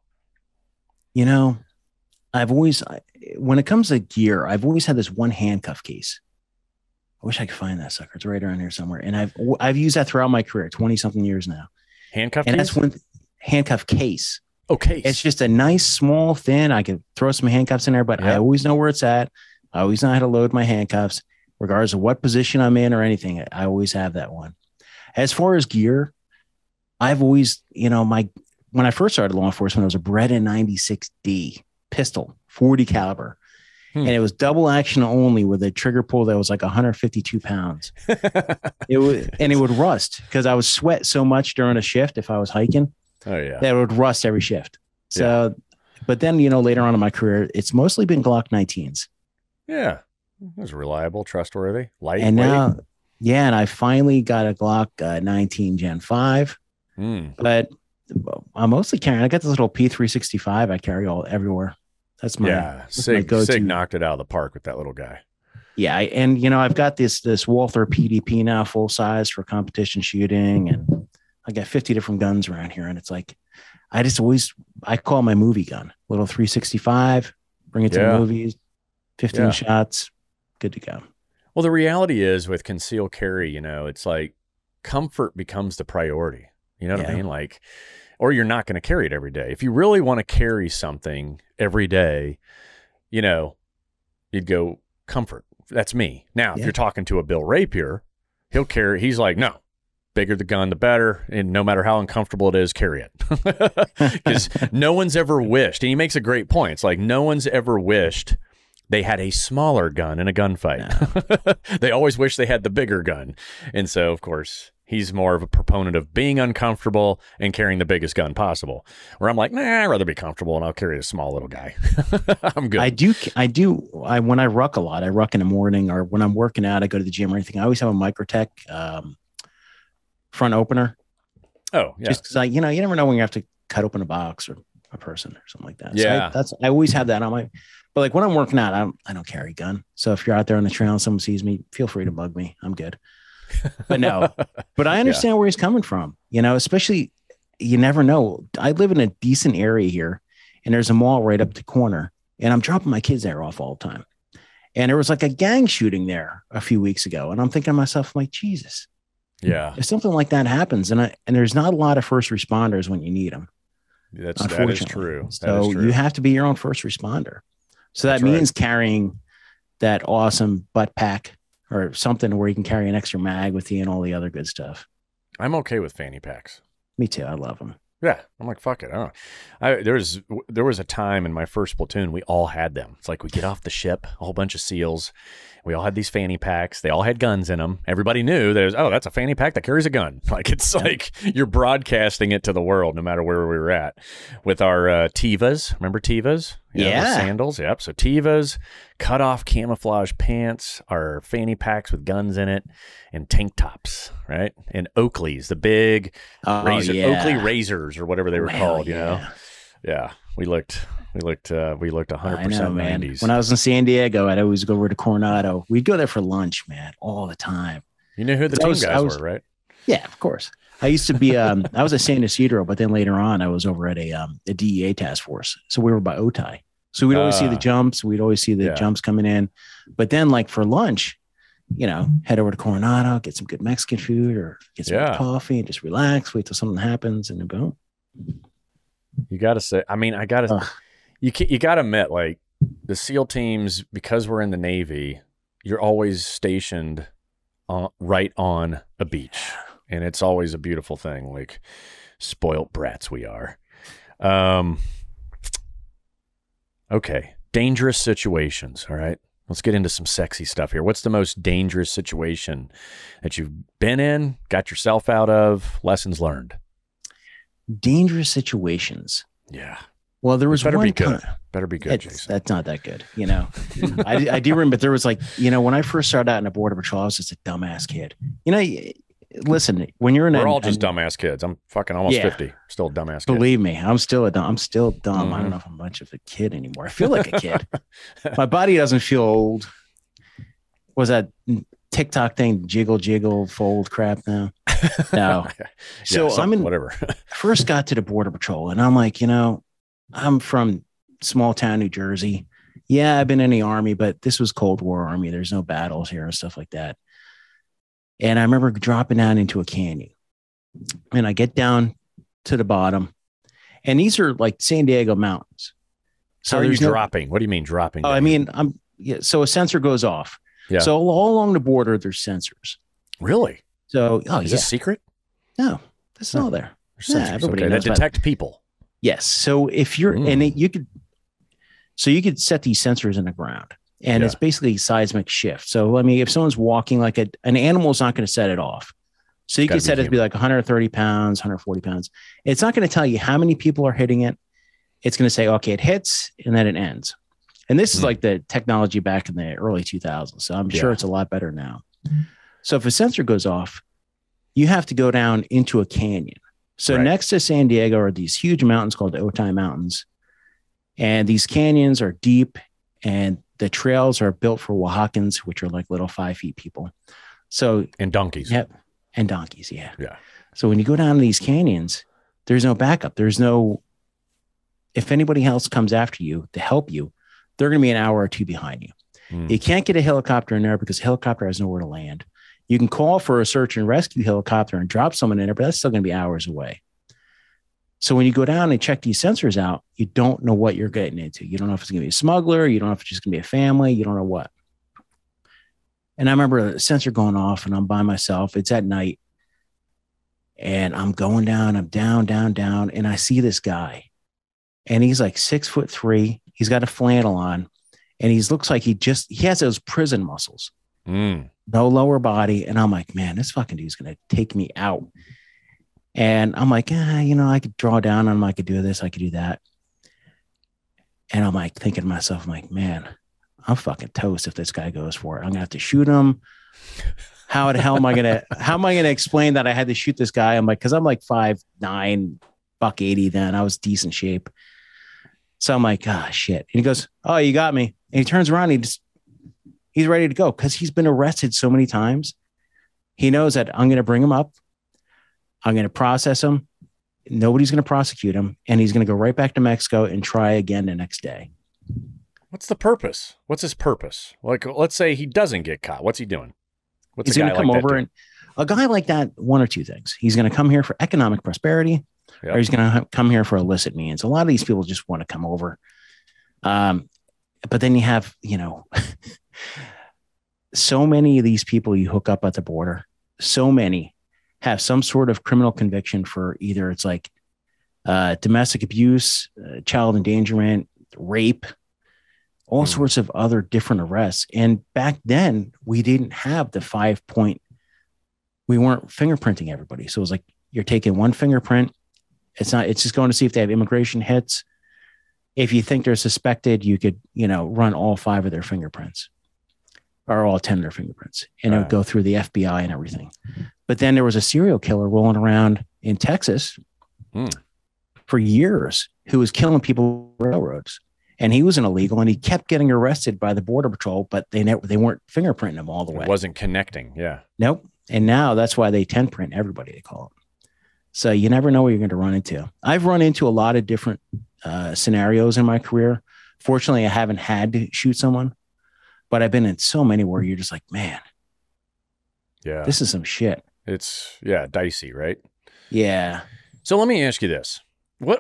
I've always, when it comes to gear, I've always had this one handcuff case. I wish I could find that sucker. It's right around here somewhere. And I've used that throughout my career, 20 something years now. Handcuff and case? That's one handcuff case. Oh, case. It's just a nice, small, thin. I could throw some handcuffs in there, but I always know where it's at. I always know how to load my handcuffs, regardless of what position I'm in or anything. I always have that one. As far as gear, I've always, when I first started law enforcement, it was a Beretta 96D pistol, 40 caliber. And it was double action only with a trigger pull that was like 152 pounds. It would rust because I would sweat so much during a shift if I was hiking. Oh, yeah. That it would rust every shift. So, but then, later on in my career, it's mostly been Glock 19s. Yeah. It was reliable, trustworthy, lightweight. And now, and I finally got a Glock 19 Gen 5. But I'm mostly carrying, I got this little P365 I carry everywhere. That's my Sig knocked it out of the park with that little guy. Yeah, and I've got this Walther PDP now, full size for competition shooting, and I got 50 different guns around here, and it's like I call my movie gun, little 365, bring it to the movies, 15 shots, good to go. Well, the reality is with concealed carry, it's like comfort becomes the priority. You know what I mean? Like, or you're not going to carry it every day. If you really want to carry something every day, you'd go comfort. That's me. Now, if you're talking to a Bill Rapier, he's like, no, bigger the gun, the better. And no matter how uncomfortable it is, carry it. Because no one's ever wished, and he makes a great point. It's like no one's ever wished they had a smaller gun in a gunfight. No. They always wish they had the bigger gun. And so, of course, He's more of a proponent of being uncomfortable and carrying the biggest gun possible. Where I'm like, nah, I'd rather be comfortable and I'll carry a small little guy. I'm good. I do. When I ruck a lot, I ruck in the morning, or when I'm working out, I go to the gym or anything. I always have a Microtech front opener. Oh, yeah. Just because you never know when you have to cut open a box or a person or something like that. Yeah. So I always have that on my, but like when I'm working out, I don't carry a gun. So if you're out there on the trail and someone sees me, feel free to bug me. I'm good. But no, but I understand where he's coming from, especially you never know. I live in a decent area here and there's a mall right up the corner and I'm dropping my kids there off all the time. And there was like a gang shooting there a few weeks ago. And I'm thinking to myself, I'm like, Jesus. Yeah. If something like that happens and there's not a lot of first responders when you need them. That is true. So you have to be your own first responder. So that means carrying that awesome butt pack or something where you can carry an extra mag with you and all the other good stuff. I'm okay with fanny packs. Me too. I love them. Yeah. I'm like, fuck it. I don't know. There was a time in my first platoon, we all had them. It's like we get off the ship, a whole bunch of SEALs. We all had these fanny packs. They all had guns in them. Everybody knew that it was, that's a fanny pack that carries a gun. Like like you're broadcasting it to the world, no matter where we were at. With our Tevas, remember Tevas? The sandals. Yep. So Tevas, cut off camouflage pants, our fanny packs with guns in it, and tank tops, right? And Oakleys, the big Oakley razors or whatever they were called. Yeah. We looked 100% 90s. When I was in San Diego, I'd always go over to Coronado. We'd go there for lunch, man, all the time. You know who the team guys were, right? Yeah, of course. I used to be, I was at San Ysidro, but then later on I was over at a DEA task force. So we were by Otay. So we'd always see the jumps. We'd always see the jumps coming in. But then like for lunch, head over to Coronado, get some good Mexican food or get some good coffee and just relax, wait till something happens and then boom. You got to say, you got to admit, like the SEAL teams, because we're in the Navy, you're always stationed right on a beach. And it's always a beautiful thing, like spoilt brats we are. Okay. Dangerous situations. All right. Let's get into some sexy stuff here. What's the most dangerous situation that you've been in, got yourself out of, lessons learned? Dangerous situations. Yeah. Well, there was better one be good. Better be good, Jason. That's not that good. I do remember, but there was like, when I first started out in a border patrol, I was just a dumbass kid. Listen, when you're in we're all just dumbass kids. I'm fucking almost 50. Still a dumbass kid. Believe me, I'm still dumb. Mm-hmm. I don't know if I'm much of a kid anymore. I feel like a kid. My body doesn't feel old. Was that TikTok thing, jiggle, fold crap now? No. So whatever. First got to the border patrol and I'm like, I'm from small town, New Jersey. Yeah, I've been in the army, but this was Cold War Army. There's no battles here and stuff like that. And I remember dropping down into a canyon and I get down to the bottom and these are like San Diego mountains. So there's dropping. What do you mean dropping? Oh, I mean, so a sensor goes off. Yeah. So all along the border, there's sensors. Really? So, is this secret? No, that's not there. Everybody knows that detect people. Yes. So if you're you could set these sensors in the ground and it's basically seismic shift. So, I mean, if someone's walking like an animal is not going to set it off. So you can set it to be like 130 pounds, 140 pounds. It's not going to tell you how many people are hitting it. It's going to say, okay, it hits and then it ends. And this is like the technology back in the early 2000s. So I'm sure it's a lot better now. So if a sensor goes off, you have to go down into a canyon. So next to San Diego are these huge mountains called the Otay Mountains. And these canyons are deep and the trails are built for Oaxacans, which are like little 5 feet people. So and donkeys. Yep. And donkeys. Yeah. Yeah. So when you go down these canyons, there's no backup. If anybody else comes after you to help you, they're going to be an hour or two behind you. You can't get a helicopter in there because a helicopter has nowhere to land. You can call for a search and rescue helicopter and drop someone in there, but that's still going to be hours away. So when you go down and check these sensors out, you don't know what you're getting into. You don't know if it's going to be a smuggler. You don't know if it's just going to be a family. You don't know what. And I remember a sensor going off and I'm by myself. It's at night. And I'm going down. I'm down. And I see this guy. And he's like 6'3". He's got a flannel on. And he looks like he has those prison muscles. no lower body. And I'm like, man, this fucking dude's going to take me out. And I'm like, I could draw down on him. I could do this. I could do that. And I'm like thinking to myself, I'm like, man, I'm fucking toast if this guy goes for it. I'm going to have to shoot him. How the hell am I going to explain that I had to shoot this guy? I'm like, cause I'm like 5'9", $180 then. I was decent shape. So I'm like, shit. And he goes, oh, you got me. And he turns around. He's ready to go because he's been arrested so many times. He knows that I'm going to bring him up. I'm going to process him. Nobody's going to prosecute him. And he's going to go right back to Mexico and try again the next day. What's the purpose? What's his purpose? Like, let's say he doesn't get caught. What's he doing? What's he's going to come over and a guy like that, one or two things. He's going to come here for economic prosperity, or he's going to come here for illicit means. A lot of these people just want to come over. But then you have, so many of these people you hook up at the border, so many have some sort of criminal conviction for either it's like domestic abuse, child endangerment, rape, all sorts of other different arrests. And back then we didn't have the 5-point, we weren't fingerprinting everybody. So it was like, you're taking one fingerprint. It's just going to see if they have immigration hits. If you think they're suspected, you could, run all 5 of their fingerprints or all 10 of their fingerprints, and it would go through the FBI and everything. But then there was a serial killer rolling around in Texas for years who was killing people on railroads, and he was an illegal, and he kept getting arrested by the Border Patrol, but they weren't fingerprinting him all the way. It wasn't connecting. Yeah. Nope. And now that's why they 10 print everybody, they call it. So you never know what you're going to run into. I've run into a lot of different scenarios in my career. Fortunately, I haven't had to shoot someone, but I've been in so many where you're just like, man, this is some shit. It's dicey, right? Yeah. So let me ask you this. What,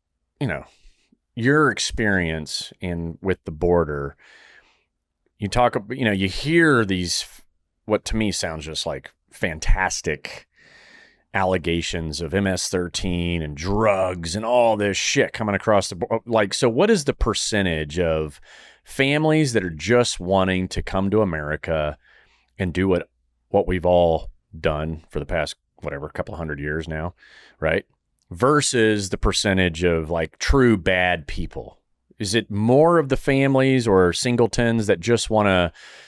your experience with the border, you talk, you hear these, what to me sounds just like fantastic allegations of MS-13 and drugs and all this shit coming across the board. Like, so what is the percentage of families that are just wanting to come to America and do what we've all done for the past, couple 100 years now, right? Versus the percentage of like true bad people? Is it more of the families or singletons that just want to,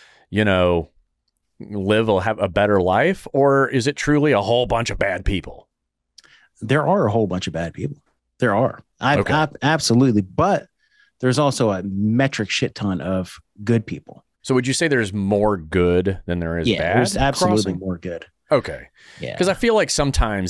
have a better life, or is it truly a whole bunch of bad people? There are a whole bunch of bad people. There are. Absolutely. But there's also a metric shit ton of good people. So would you say there's more good than there is bad? Yeah, there's absolutely more good. Okay. Yeah. Because I feel like sometimes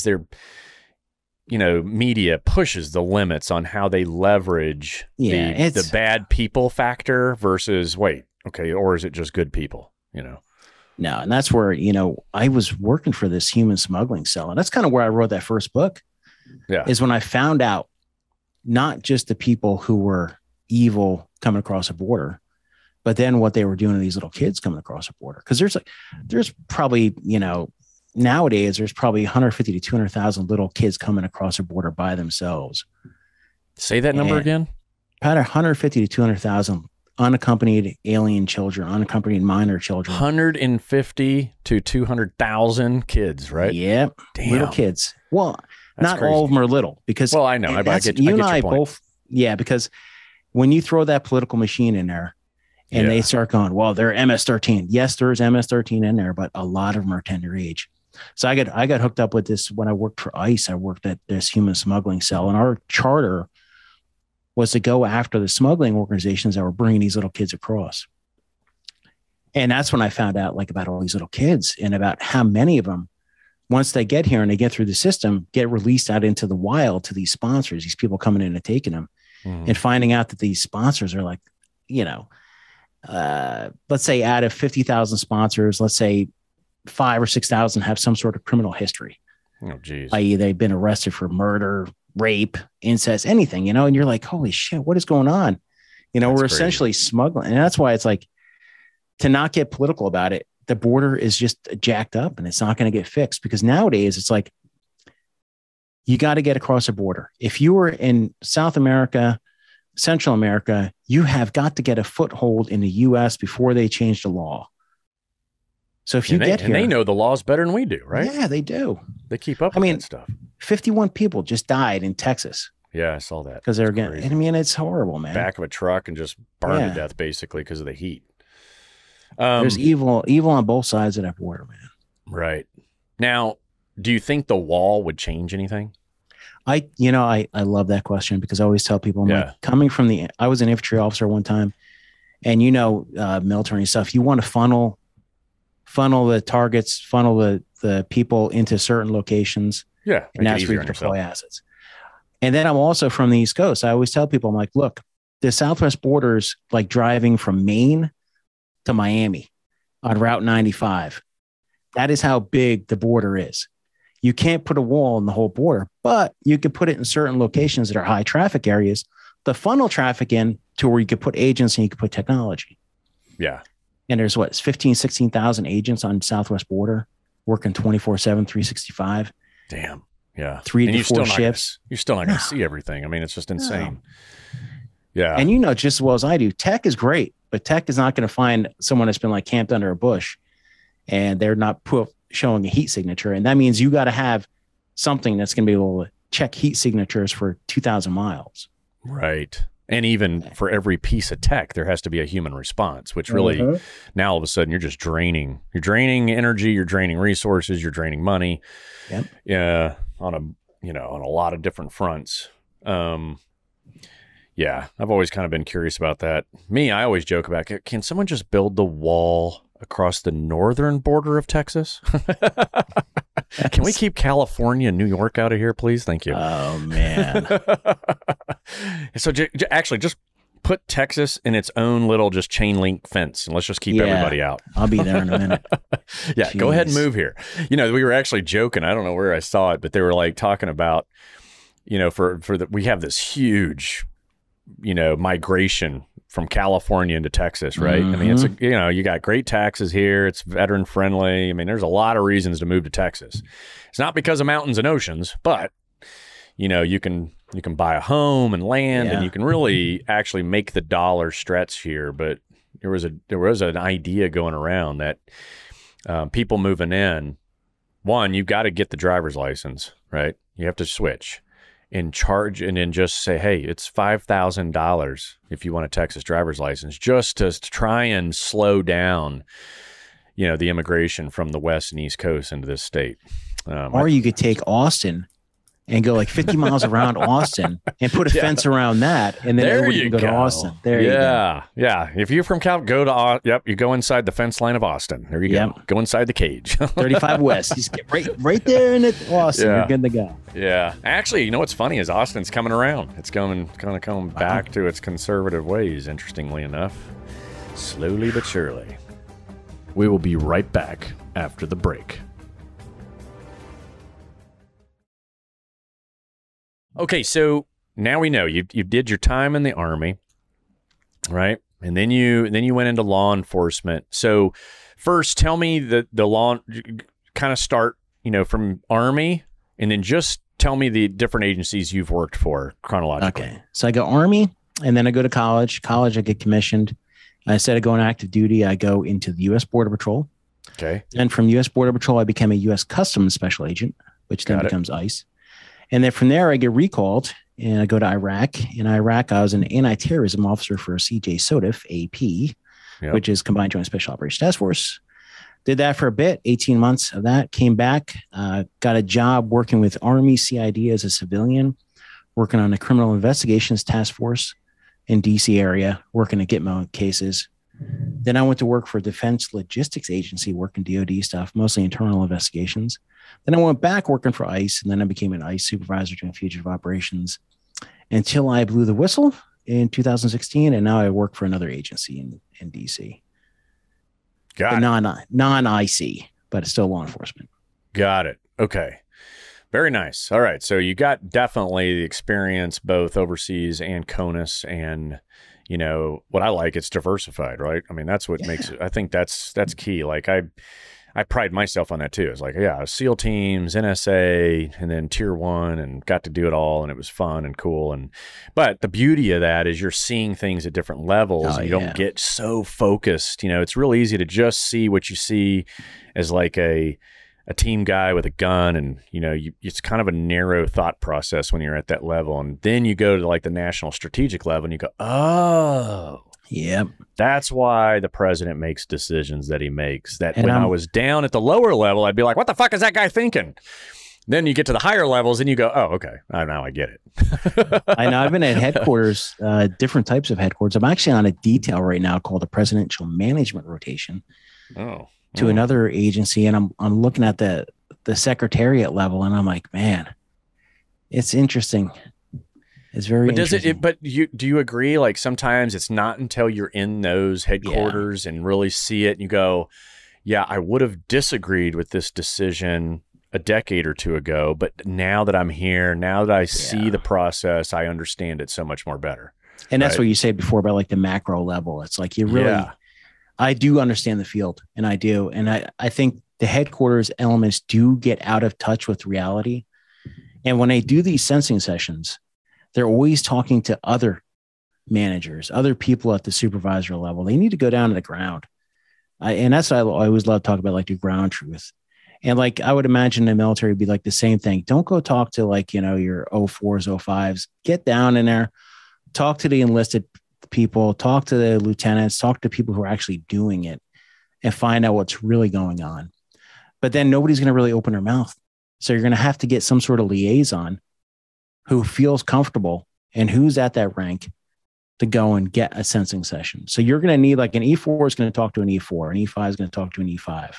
media pushes the limits on how they leverage the bad people factor versus, or is it just good people, No, and that's where, I was working for this human smuggling cell. And that's kind of where I wrote that first book. Yeah. Is when I found out not just the people who were evil coming across a border, but then what they were doing to these little kids coming across a border. Because there's probably, nowadays there's probably 150 to 200,000 little kids coming across a border by themselves. Say that number again. About 150 to 200,000 unaccompanied alien children, unaccompanied minor children. 150 to 200,000 kids, right? Yep. Damn. Little kids. Well, that's not crazy. all of them are little because. Well, I know. I get you and your I point. both. Yeah, because when you throw that political machine in there, and they start going, well, they're MS-13. Yes, there's MS-13 in there, but a lot of them are tender age. So I got hooked up with this when I worked for ICE. I worked at this human smuggling cell, and our charter was to go after the smuggling organizations that were bringing these little kids across. And that's when I found out about all these little kids and about how many of them, once they get here and they get through the system, get released out into the wild to these sponsors, these people coming in and taking them, and finding out that these sponsors are like, let's say out of 50,000 sponsors, let's say 5,000 or 6,000 have some sort of criminal history. Oh, geez. I.e. they've been arrested for murder, rape, incest, anything, and you're like, holy shit, what is going on? We're essentially smuggling. And that's why it's like, to not get political about it, the border is just jacked up and it's not going to get fixed, because nowadays it's like, you got to get across a border. If you were in South America, Central America, you have got to get a foothold in the U.S. before they change the law. So if you get here, and they know the laws better than we do, right? Yeah, they do. They keep up with that stuff. 51 people just died in Texas. Yeah, I saw that. Because they're getting, I mean, it's horrible, man. Back of a truck and just burned to death, basically, because of the heat. There's evil on both sides of that border, man. Right. Now, do you think the wall would change anything? I love that question because I always tell people, I'm like, coming from I was an infantry officer one time, and military stuff, you want to funnel the targets, funnel the people into certain locations. Yeah. And that's where you deploy assets. And then I'm also from the East Coast. I always tell people, I'm like, look, the Southwest border is like driving from Maine to Miami on Route 95. That is how big the border is. You can't put a wall in the whole border, but you could put it in certain locations that are high traffic areas to funnel traffic in to where you could put agents and you could put technology. Yeah. And there's 16,000 agents on Southwest border working 24/7, 365. Damn. Yeah. 3 to 4 shifts. You're still not going to see everything. I mean, it's just insane. No. Yeah. And just as well as I do, tech is great, but tech is not going to find someone that's been like camped under a bush and they're not showing a heat signature. And that means you got to have something that's going to be able to check heat signatures for 2,000 miles. Right. And even for every piece of tech, there has to be a human response, which really now all of a sudden you're just draining. You're draining energy, you're draining resources, you're draining money. Yep. Yeah. On a lot of different fronts. Yeah, I've always kind of been curious about that. I always joke about, can someone just build the wall across the northern border of Texas? Can we keep California and New York out of here, please? Thank you. Oh, man. So actually just put Texas in its own little just chain link fence and let's just keep everybody out. I'll be there in a minute. Yeah, Jeez. Go ahead and move here. We were actually joking. I don't know where I saw it, but they were like talking about, we have this huge, migration from California into Texas, right? Mm-hmm. I mean, it's you got great taxes here. It's veteran friendly. I mean, there's a lot of reasons to move to Texas. It's not because of mountains and oceans, but you can buy a home and land, and you can really actually make the dollar stretch here. But there was an idea going around that people moving in, one, you've got to get the driver's license, right? You have to switch and charge, and then just say, hey, it's $5,000 if you want a Texas driver's license, just to try and slow down, the immigration from the West and East Coast into this state. Or you could take Austin and go like 50 miles around Austin and put a fence around that, and then everybody can go to Austin. There you go. Yeah. If you're from Cal, go to you go inside the fence line of Austin. There you go. Go inside the cage. 35 West. Just get right there in Austin. You're good to go. Yeah. Actually, what's funny is Austin's coming around. It's coming back to its conservative ways, interestingly enough. Slowly but surely. We will be right back after the break. Okay, so now we know you did your time in the Army, right? And then you went into law enforcement. So first, tell me the law, kind of start, from Army, and then just tell me the different agencies you've worked for chronologically. Okay, so I go Army, and then I go to college. College, I get commissioned. Instead of going active duty, I go into the U.S. Border Patrol. Okay. And from U.S. Border Patrol, I became a U.S. Customs Special Agent, which then becomes ICE. And then from there, I get recalled and I go to Iraq. In Iraq, I was an anti-terrorism officer for CJ SOTF, AP, which is Combined Joint Special Operations Task Force. Did that for a bit, 18 months of that. Came back, got a job working with Army CID as a civilian, working on a criminal investigations task force in DC area, working at Gitmo cases. Then I went to work for Defense Logistics Agency, working DOD stuff, mostly internal investigations. Then I went back working for ICE, and then I became an ICE supervisor doing fugitive operations until I blew the whistle in 2016, and now I work for another agency in DC. Got it. Non-IC, but it's still law enforcement. Got it. Okay. Very nice. All right. So you got definitely the experience both overseas and CONUS, and what I like, it's diversified, right? I mean, that's what makes it, I think that's key. Like I I pride myself on that too. It's like, yeah, SEAL teams, NSA, and then Tier 1, and got to do it all, and it was fun and cool. But the beauty of that is you're seeing things at different levels, and you don't get so focused. It's real easy to just see what you see as like a team guy with a gun, and it's kind of a narrow thought process when you're at that level. And then you go to like the national strategic level, and you go, oh. Yep. That's why the president makes decisions that he makes. That when I was down at the lower level, I'd be like, what the fuck is that guy thinking? Then you get to the higher levels and you go, oh, okay. Now I get it. I know. I've been at headquarters, different types of headquarters. I'm actually on a detail right now called the Presidential Management Rotation to another agency. And I'm looking at the secretariat level, and I'm like, man, it's interesting. It's very interesting. But do you agree? Like sometimes it's not until you're in those headquarters and really see it and you go, yeah, I would have disagreed with this decision a decade or two ago, but now that I'm here, now that I see the process, I understand it so much more better. And that's what you said before about like the macro level. It's like you really, I do understand the field, and I do. And I think the headquarters elements do get out of touch with reality. And when they do these sensing sessions, they're always talking to other managers, other people at the supervisor level. They need to go down to the ground. And that's what I always love talking about, like the ground truth. And like, I would imagine the military would be like the same thing. Don't go talk to like, your 04s, 05s, get down in there, talk to the enlisted people, talk to the lieutenants, talk to people who are actually doing it, and find out what's really going on. But then nobody's going to really open their mouth. So you're going to have to get some sort of liaison who feels comfortable and who's at that rank to go and get a sensing session. So you're going to need like an E4 is going to talk to an E4, an E5 is going to talk to an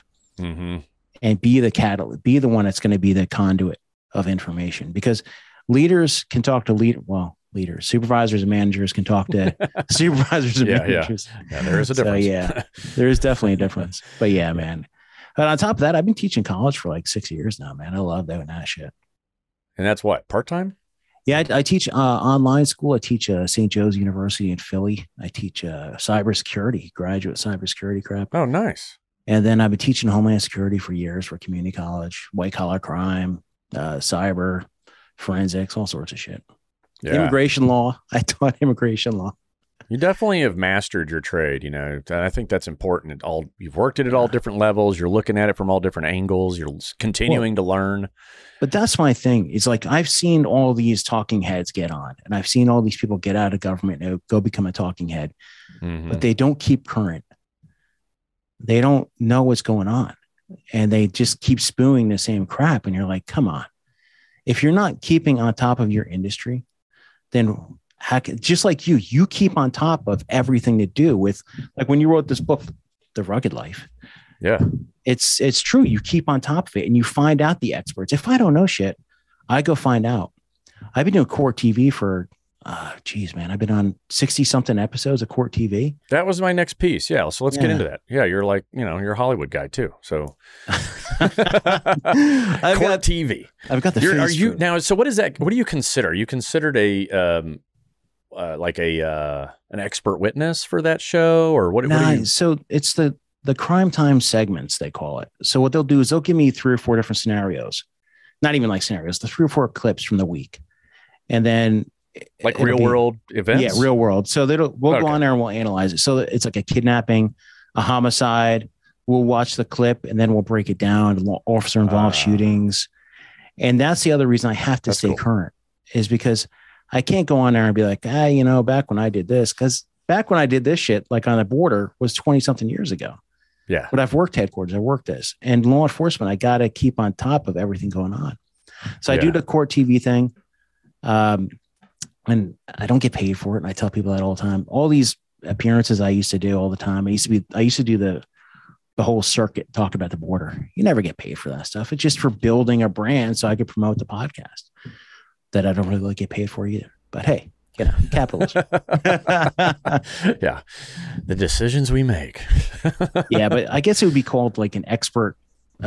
E5, and be the catalyst, be the one that's going to be the conduit of information, because leaders can talk to leaders, supervisors and managers can talk to supervisors and managers. Yeah, there is a difference. So there is definitely a difference. But yeah, man. But on top of that, I've been teaching college for like 6 years now, man. I love doing that shit. And that's what, part-time? Yeah, I teach online school. I teach St. Joe's University in Philly. I teach cybersecurity, graduate cybersecurity crap. Oh, nice. And then I've been teaching Homeland Security for years for community college, white collar crime, cyber, forensics, all sorts of shit. Yeah. Immigration law. I taught immigration law. You definitely have mastered your trade, I think that's important. You've worked at all different levels. You're looking at it from all different angles. You're continuing to learn. But that's my thing. It's like, I've seen all these talking heads get on, and I've seen all these people get out of government and go become a talking head, but they don't keep current. They don't know what's going on, and they just keep spewing the same crap. And you're like, come on, if you're not keeping on top of your industry, then just like you keep on top of everything to do with, like when you wrote this book, The Rugged Life. Yeah. It's true. You keep on top of it and you find out the experts. If I don't know shit, I go find out. I've been doing Court TV for, I've been on 60 something episodes of Court TV. That was my next piece. Yeah. So let's get into that. Yeah. You're like, you're a Hollywood guy too. So Court TV. I've got the, are you now? So what is that? What do you consider? Are you considered an expert witness for that show, or what? So it's the crime time segments, they call it. So what they'll do is they'll give me 3 or 4 different scenarios, not even like scenarios, the 3 or 4 clips from the week. And then like real world events. Yeah. Real world. So we'll go on there and we'll analyze it. So it's like a kidnapping, a homicide. We'll watch the clip and then we'll break it down. Officer involved shootings. And that's the other reason I have to stay current, is because I can't go on there and be like, back when I did this, because back when I did this shit, like on the border, was 20 something years ago. Yeah. But I've worked headquarters. I worked this, and law enforcement, I got to keep on top of everything going on. So I do the Court TV thing. And I don't get paid for it. And I tell people that all the time. All these appearances I used to do all the time. I used to do the whole circuit, talk about the border. You never get paid for that stuff. It's just for building a brand so I could promote the podcast that I don't really get paid for either. But hey, capitalism. Yeah. The decisions we make. Yeah. But I guess it would be called like an expert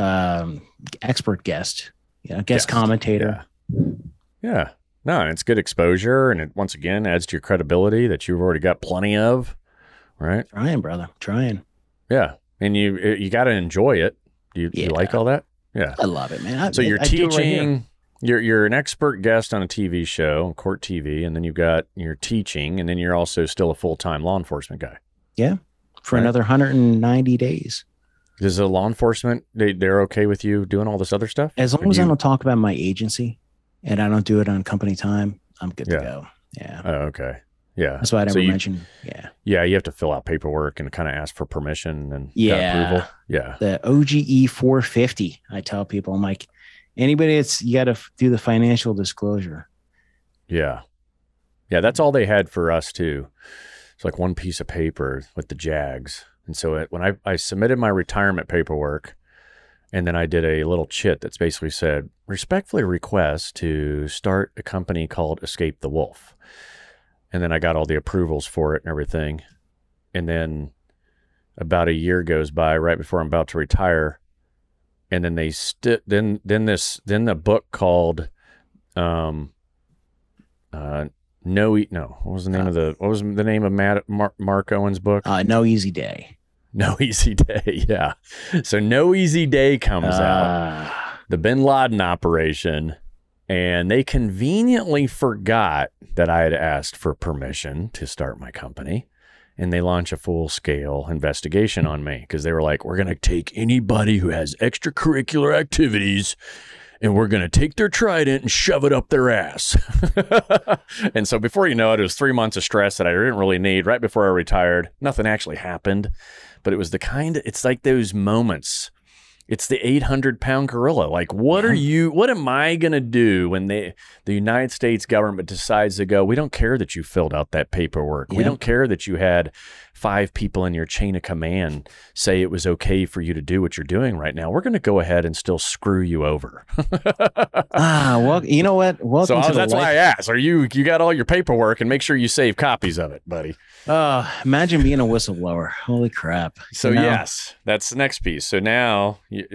guest, guest commentator. Yeah. No, and it's good exposure. And it, once again, adds to your credibility that you've already got plenty of, right? Trying, brother. Trying. Yeah. And you got to enjoy it. Do you like all that? Yeah. I love it, man. So you're I do it right teaching, here. you're an expert guest on a TV show, Court TV, and then you're teaching, and then you're also still a full-time law enforcement guy. Yeah. For another 190 days. Does the law enforcement, they're okay with you doing all this other stuff? As long as I don't talk about my agency and I don't do it on company time, I'm good to go. Yeah. Oh, okay. Yeah. That's why I never mentioned. Yeah. Yeah. You have to fill out paperwork and kind of ask for permission and approval. Yeah. The OGE 450. I tell people, I'm like, anybody you got to do the financial disclosure. Yeah. Yeah. That's all they had for us too. It's like one piece of paper with the JAGs. And so when I submitted my retirement paperwork, and then I did a little chit that's basically said, respectfully request to start a company called Escape the Wolf. And then I got all the approvals for it and everything. And then about a year goes by right before I'm about to retire. And then then the book called, what was the name of Mark Owen's book? No Easy Day. No Easy Day. Yeah. So No Easy Day comes out, the Bin Laden operation. And they conveniently forgot that I had asked for permission to start my company. And they launch a full-scale investigation on me because they were like, we're going to take anybody who has extracurricular activities and we're going to take their trident and shove it up their ass. And so before you know it, it was 3 months of stress that I didn't really need. Right before I retired, nothing actually happened. But it was it's like those moments. It's the 800-pound gorilla. Like, what am I going to do when the United States government decides to go, we don't care that you filled out that paperwork. Yep. We don't care that you had 5 people in your chain of command say it was okay for you to do what you're doing right now. We're going to go ahead and still screw you over. Well, you know what? That's why I asked. You got all your paperwork, and make sure you save copies of it, buddy. Imagine being a whistleblower. Holy crap. So yes, that's the next piece. So now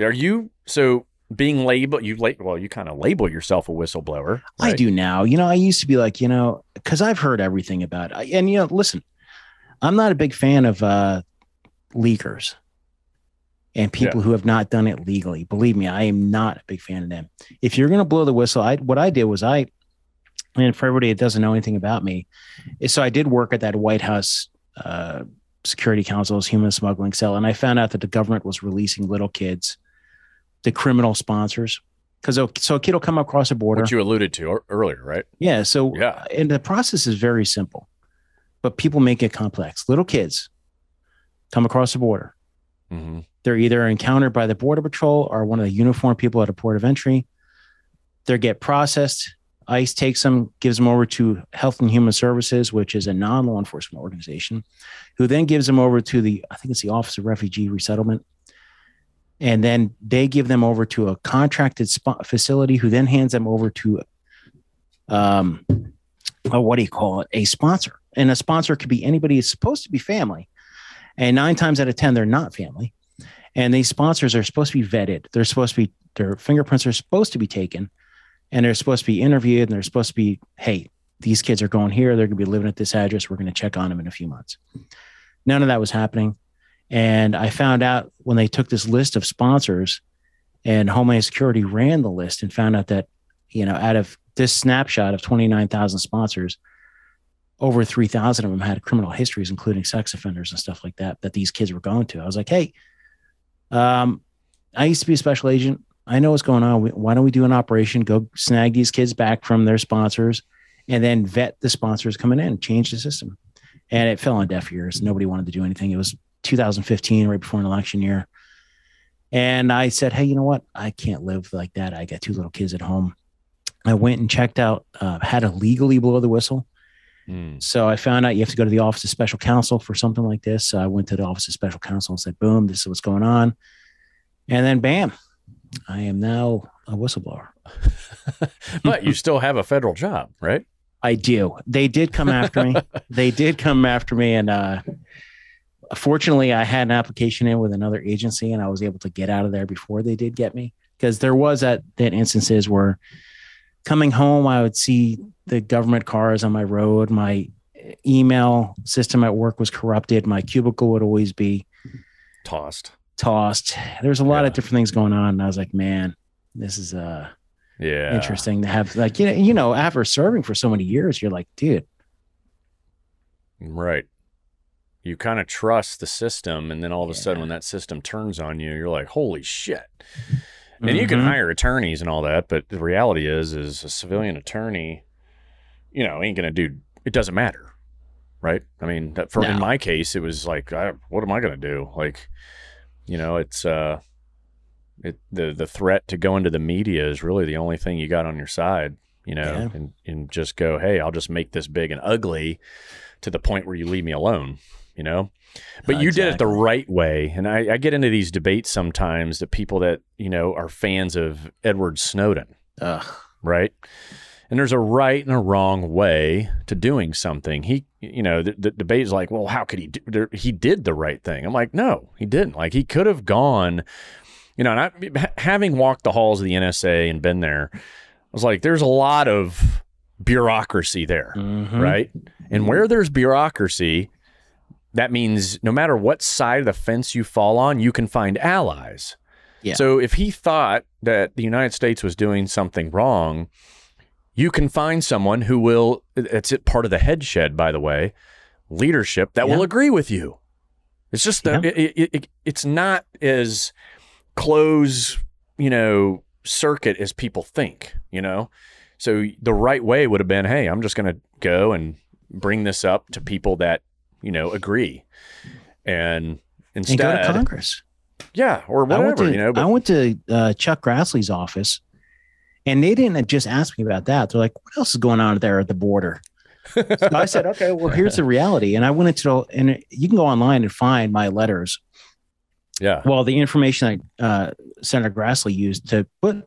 being labeled, you kind of label yourself a whistleblower. Right? I do now. I used to be like, because I've heard everything about it. And, listen, I'm not a big fan of leakers and people who have not done it legally. Believe me, I am not a big fan of them. If you're going to blow the whistle, what I did was and for everybody that doesn't know anything about me, so I did work at that White House Security Council's human smuggling cell, and I found out that the government was releasing little kids, the criminal sponsors, because so a kid will come across a border. Which you alluded to earlier, right? Yeah. So, and the process is very simple, but people make it complex. Little kids come across the border. Mm-hmm. They're either encountered by the Border Patrol or one of the uniformed people at a port of entry. They get processed. ICE takes them, gives them over to Health and Human Services, which is a non-law enforcement organization, who then gives them over to the Office of Refugee Resettlement. And then they give them over to a contracted facility who then hands them over to, a sponsor. And a sponsor could be anybody who's supposed to be family. And 9 times out of 10, they're not family. And these sponsors are supposed to be vetted. Their fingerprints are supposed to be taken. And they're supposed to be interviewed, and they're supposed to be, hey, these kids are going here. They're going to be living at this address. We're going to check on them in a few months. None of that was happening. And I found out when they took this list of sponsors, and Homeland Security ran the list and found out that, out of this snapshot of 29,000 sponsors, over 3,000 of them had criminal histories, including sex offenders and stuff like that these kids were going to. I was like, hey, I used to be a special agent. I know what's going on. Why don't we do an operation, go snag these kids back from their sponsors, and then vet the sponsors coming in, change the system. And it fell on deaf ears. Nobody wanted to do anything. It was 2015, right before an election year. And I said, hey, you know what? I can't live like that. I got 2 little kids at home. I went and checked out how to legally blow the whistle. So I found out you have to go to the Office of Special Counsel for something like this. So I went to the Office of Special Counsel and said, boom, this is what's going on. And then bam, I am now a whistleblower. But you still have a federal job, right? I do. They did come after me. And fortunately, I had an application in with another agency, and I was able to get out of there before they did get me. Because there was that instances where coming home, I would see the government cars on my road. My email system at work was corrupted. My cubicle would always be tossed. tossed. There's a lot of different things going on. And I was like, man, this is interesting to have, like, after serving for so many years, you're like, dude. Right. You kind of trust the system, and then all of a sudden when that system turns on you, you're like, holy shit. And you can hire attorneys and all that, but the reality is a civilian attorney, ain't going to do, it doesn't matter. Right. I mean, in my case, it was like, what am I going to do? Like, it's the threat to go into the media is really the only thing you got on your side, and just go, hey, I'll just make this big and ugly to the point where you leave me alone, But you did it the right way. And I get into these debates sometimes that people that, are fans of Edward Snowden, right? And there's a right and a wrong way to doing something. The debate is like, well, how could he do? He did the right thing. I'm like, no, he didn't. Like, he could have gone, and having walked the halls of the NSA and been there, I was like, there's a lot of bureaucracy there, right? And where there's bureaucracy, that means no matter what side of the fence you fall on, you can find allies. Yeah. So if he thought that the United States was doing something wrong, you can find someone who will, it's part of the headshed, by the way, leadership that will agree with you. It's just that it's not as close, circuit as people think, So the right way would have been, hey, I'm just going to go and bring this up to people that, agree. And instead, and go to Congress. Yeah, or whatever, I went to Chuck Grassley's office, and they didn't just ask me about that. They're like, what else is going on there at the border? So I said, okay, well, here's the reality. And I went and you can go online and find my letters. Yeah. Well, the information that Senator Grassley used to put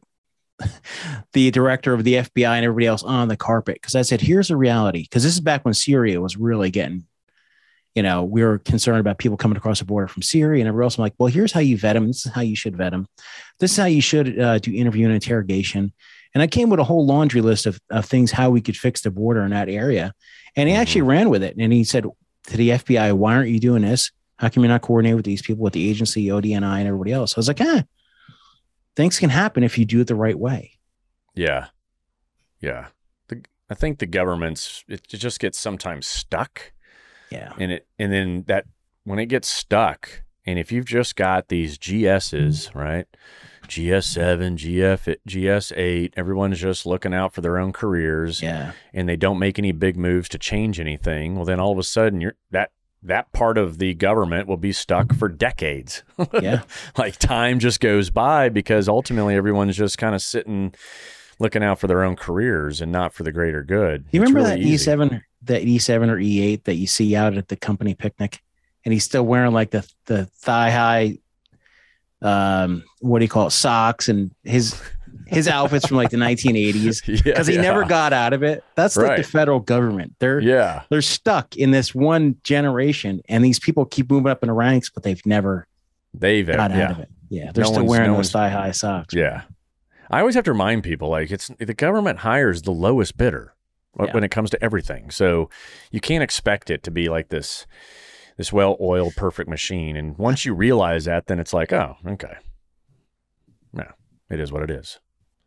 the director of the FBI and everybody else on the carpet. Because I said, here's the reality. Because this is back when Syria was really getting, we were concerned about people coming across the border from Syria and everywhere else. I'm like, well, here's how you vet them. This is how you should vet them. This is how you should do interview and interrogation. And I came with a whole laundry list of things, how we could fix the border in that area. And he actually ran with it. And he said to the FBI, why aren't you doing this? How come you're not coordinating with these people, with the agency, ODNI, and everybody else? I was like, things can happen if you do it the right way. Yeah. Yeah. I think the government's, it just gets sometimes stuck. Yeah. And then that, when it gets stuck, and if you've just got these GSs, right? GS7, GS8, everyone's just looking out for their own careers. Yeah. And they don't make any big moves to change anything. Well, then all of a sudden that part of the government will be stuck for decades. Yeah. Like, time just goes by because ultimately everyone's just kind of sitting, looking out for their own careers and not for the greater good. You remember really that E7 or E8 that you see out at the company picnic, and he's still wearing like the thigh high, what do you call it, socks, and his outfits from like the 1980s because he never got out of it. That's like the federal government. They're stuck in this one generation, and these people keep moving up in the ranks, but they've got out of it. Yeah, they're still wearing those thigh high socks. Yeah, I always have to remind people, like, it's the government hires the lowest bidder when it comes to everything. So you can't expect it to be like this well-oiled, perfect machine. And once you realize that, then it's like, oh, okay. No, it is what it is.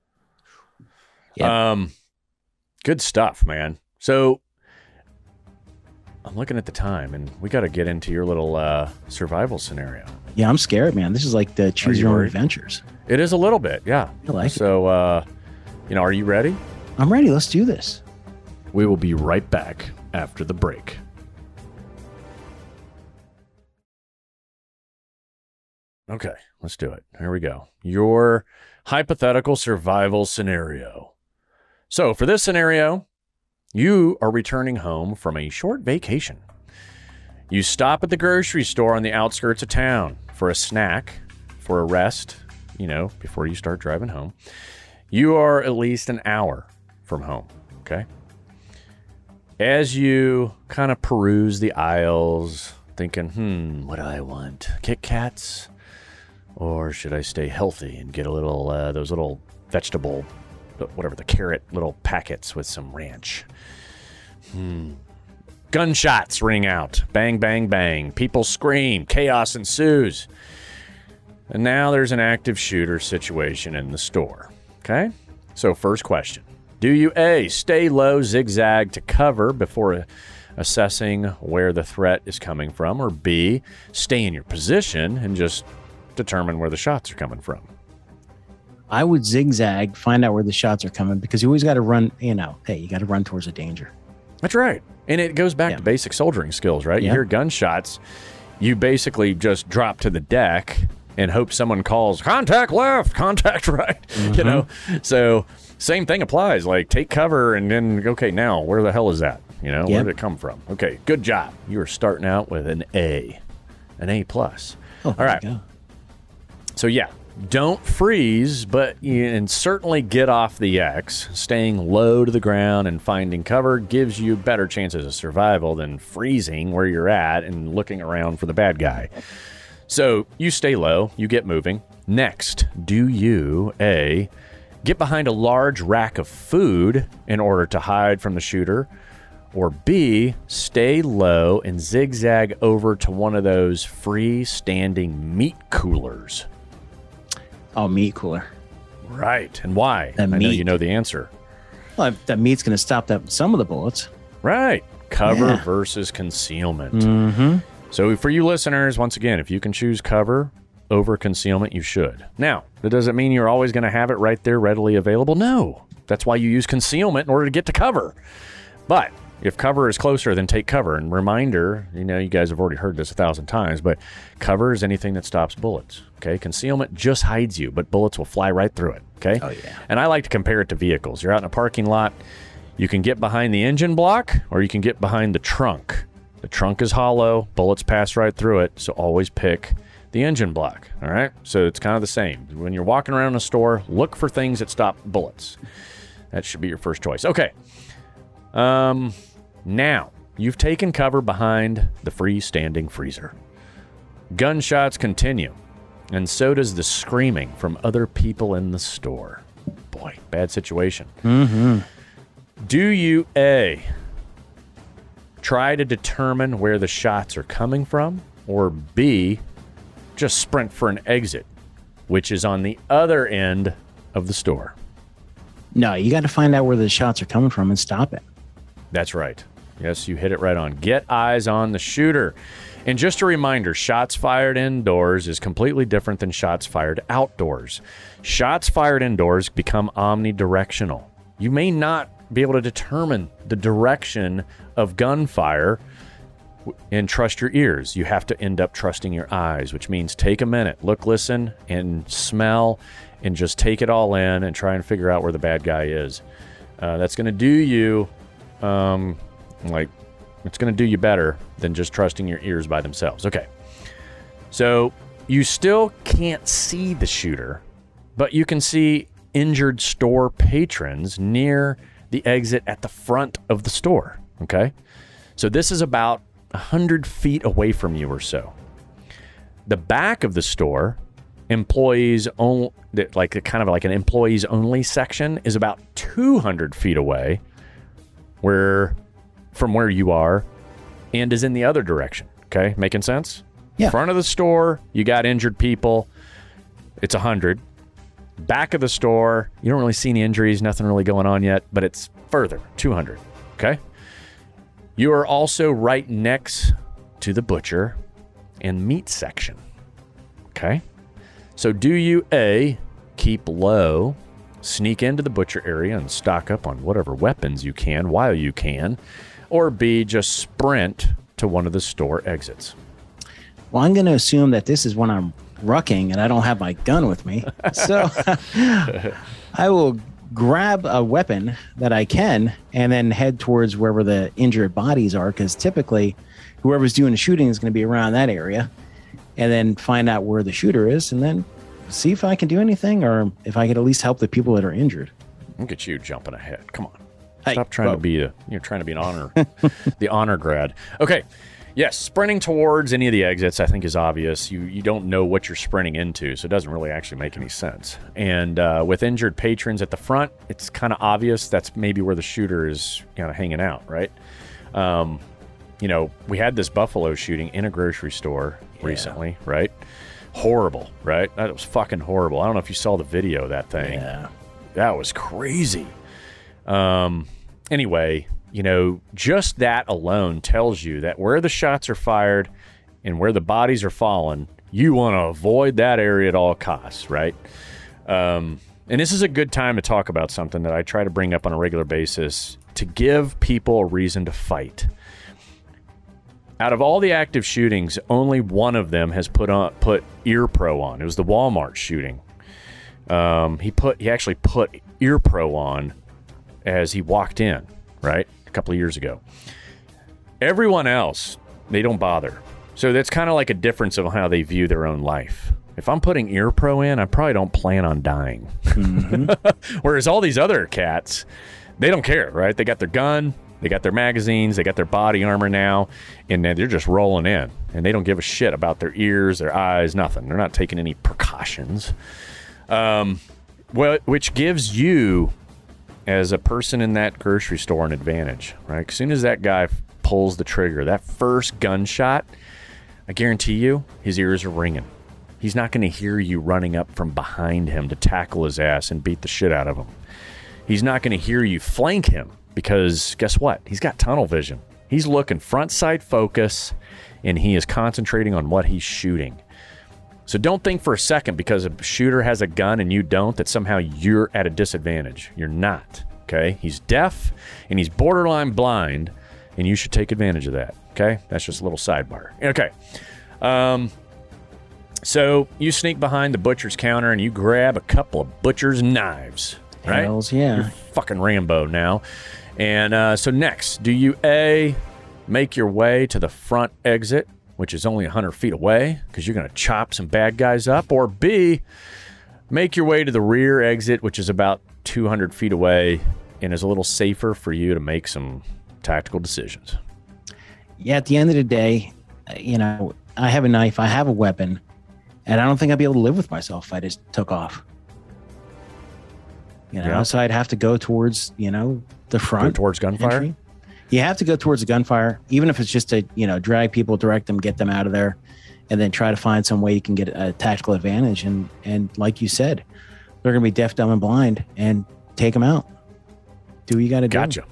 Yep. Good stuff, man. So I'm looking at the time, and we got to get into your little survival scenario. Yeah, I'm scared, man. This is like the choose your own adventures. It is a little bit, yeah. I like it. So, are you ready? I'm ready. Let's do this. We will be right back after the break. Okay, let's do it. Here we go. Your hypothetical survival scenario. So for this scenario, you are returning home from a short vacation. You stop at the grocery store on the outskirts of town for a snack, for a rest, before you start driving home. You are at least an hour from home, okay? As you kind of peruse the aisles, thinking, what do I want? Kit Kats? Or should I stay healthy and get a little, those little vegetable, whatever, the carrot little packets with some ranch? Gunshots ring out. Bang, bang, bang. People scream. Chaos ensues. And now there's an active shooter situation in the store. Okay? So first question. Do you A, stay low, zigzag to cover before assessing where the threat is coming from, or B, stay in your position and just determine where the shots are coming from? I would zigzag, find out where the shots are coming, because you always got to run, hey, you got to run towards the danger. That's right. And it goes back to basic soldiering skills, right? You hear gunshots, you basically just drop to the deck and hope someone calls, contact left, contact right, you know? So same thing applies. Like, take cover and then, okay, now where the hell is that? You know, where did it come from? Okay, good job. You are starting out with an A plus. Oh, all right. So don't freeze, and certainly get off the X. Staying low to the ground and finding cover gives you better chances of survival than freezing where you're at and looking around for the bad guy. So you stay low, you get moving. Next, do you A, get behind a large rack of food in order to hide from the shooter, or B, stay low and zigzag over to one of those freestanding meat coolers? Oh, meat cooler. Right. And why? I know you know the answer. Well, that meat's going to stop some of the bullets. Right. Cover versus concealment. Mm-hmm. So for you listeners, once again, if you can choose cover over concealment, you should. Now, that doesn't mean you're always going to have it right there readily available. No. That's why you use concealment in order to get to cover. But if cover is closer, then take cover. And reminder, you guys have already heard this 1,000 times, but cover is anything that stops bullets. Okay, concealment just hides you, but bullets will fly right through it. Okay. Oh yeah. And I like to compare it to vehicles. You're out in a parking lot. You can get behind the engine block, or you can get behind the trunk. The trunk is hollow. Bullets pass right through it. So always pick the engine block. All right. So it's kind of the same. When you're walking around a store, look for things that stop bullets. That should be your first choice. Okay. Now, you've taken cover behind the freestanding freezer. Gunshots continue, and so does the screaming from other people in the store. Boy, bad situation. Mm-hmm. Do you A, try to determine where the shots are coming from, or B, just sprint for an exit, which is on the other end of the store? No, you got to find out where the shots are coming from and stop it. That's right. Yes, you hit it right on. Get eyes on the shooter. And just a reminder, shots fired indoors is completely different than shots fired outdoors. Shots fired indoors become omnidirectional. You may not be able to determine the direction of gunfire and trust your ears. You have to end up trusting your eyes, which means take a minute, look, listen, and smell, and just take it all in and try and figure out where the bad guy is. That's going to do you... it's going to do you better than just trusting your ears by themselves. Okay. So you still can't see the shooter, but you can see injured store patrons near the exit at the front of the store. Okay. So this is about 100 feet away from you or so. The back of the store, employees only, kind of like an employees only section, is about 200 feet away from where you are, and is in the other direction. Okay, making sense? Yeah. Front of the store, you got injured people. It's 100. Back of the store, you don't really see any injuries, nothing really going on yet, but it's further, 200. Okay? You are also right next to the butcher and meat section. Okay? So do you A, keep low, sneak into the butcher area and stock up on whatever weapons you can while you can, or B, just sprint to one of the store exits? Well, I'm going to assume that this is when I'm rucking and I don't have my gun with me. So I will grab a weapon that I can and then head towards wherever the injured bodies are, because typically whoever's doing the shooting is going to be around that area, and then find out where the shooter is and then see if I can do anything, or if I could at least help the people that are injured. Look at you jumping ahead. Come on. Stop trying to be you're trying to be an honor, the honor grad. Okay. Yes. Sprinting towards any of the exits, I think, is obvious. You don't know what you're sprinting into, so it doesn't really actually make any sense. And with injured patrons at the front, it's kind of obvious that's maybe where the shooter is kind of hanging out, right? We had this Buffalo shooting in a grocery store recently, right? Horrible, right? That was fucking horrible. I don't know if you saw the video of that thing. Yeah. That was crazy. Anyway, you know, just that alone tells you that where the shots are fired and where the bodies are falling, you want to avoid that area at all costs, right? And this is a good time to talk about something that I try to bring up on a regular basis to give people a reason to fight. Out of all the active shootings, only one of them has put ear pro on. It was the Walmart shooting. He actually put ear pro on as he walked in, right? A couple of years ago. Everyone else, they don't bother. So that's kind of like a difference of how they view their own life. If I'm putting ear pro in, I probably don't plan on dying. Mm-hmm. Whereas all these other cats, they don't care, right? They got their gun, they got their magazines, they got their body armor now, and they're just rolling in. And they don't give a shit about their ears, their eyes, nothing. They're not taking any precautions. Which gives you, as a person in that grocery store, an advantage, right? As soon as that guy pulls the trigger, that first gunshot, I guarantee you, his ears are ringing. He's not going to hear you running up from behind him to tackle his ass and beat the shit out of him. He's not going to hear you flank him because guess what? He's got tunnel vision. He's looking front sight focus and he is concentrating on what he's shooting. So don't think for a second because a shooter has a gun and you don't that somehow you're at a disadvantage. You're not, okay? He's deaf and he's borderline blind and you should take advantage of that, okay? That's just a little sidebar. Okay. So you sneak behind the butcher's counter and you grab a couple of butcher's knives, right? Hells yeah. You're fucking Rambo now. And so next, do you A, make your way to the front exit, which is only 100 feet away because you're going to chop some bad guys up, or B, make your way to the rear exit, which is about 200 feet away and is a little safer for you to make some tactical decisions? Yeah, at the end of the day, you know, I have a knife, I have a weapon, and I don't think I'd be able to live with myself if I just took off. You know, Yeah. So I'd have to go towards, you know, the front. Go towards gunfire? entry. You have to go towards the gunfire, even if it's just to, you know, drag people, direct them, get them out of there, and then try to find some way you can get a tactical advantage. And like you said, they're going to be deaf, dumb, and blind, and take them out. Do what you got to do. Gotcha.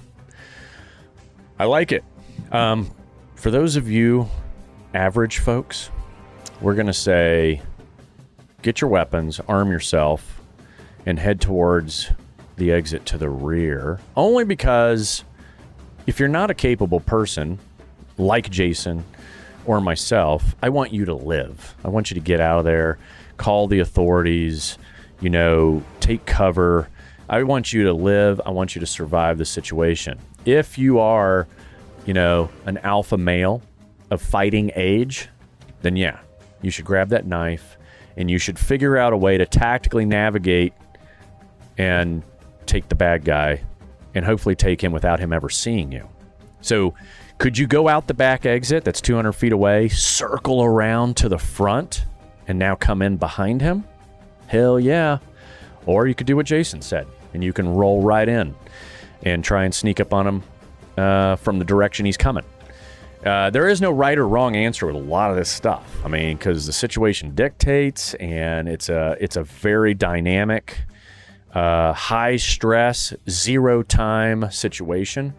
I like it. For those of you average folks, we're going to say get your weapons, arm yourself, and head towards the exit to the rear. Only because if you're not a capable person like Jason or myself, I want you to live. I want you to get out of there, call the authorities, you know, take cover. I want you to live. I want you to survive the situation. If you are, you know, an alpha male of fighting age, then yeah, you should grab that knife and you should figure out a way to tactically navigate and take the bad guy and hopefully take him without him ever seeing you. So could you go out the back exit that's 200 feet away, circle around to the front, and now come in behind him? Hell yeah. Or you could do what Jason said, and you can roll right in and try and sneak up on him from the direction he's coming. There is no right or wrong answer with a lot of this stuff. I mean, because the situation dictates, and it's a very dynamic, high stress, zero time situation.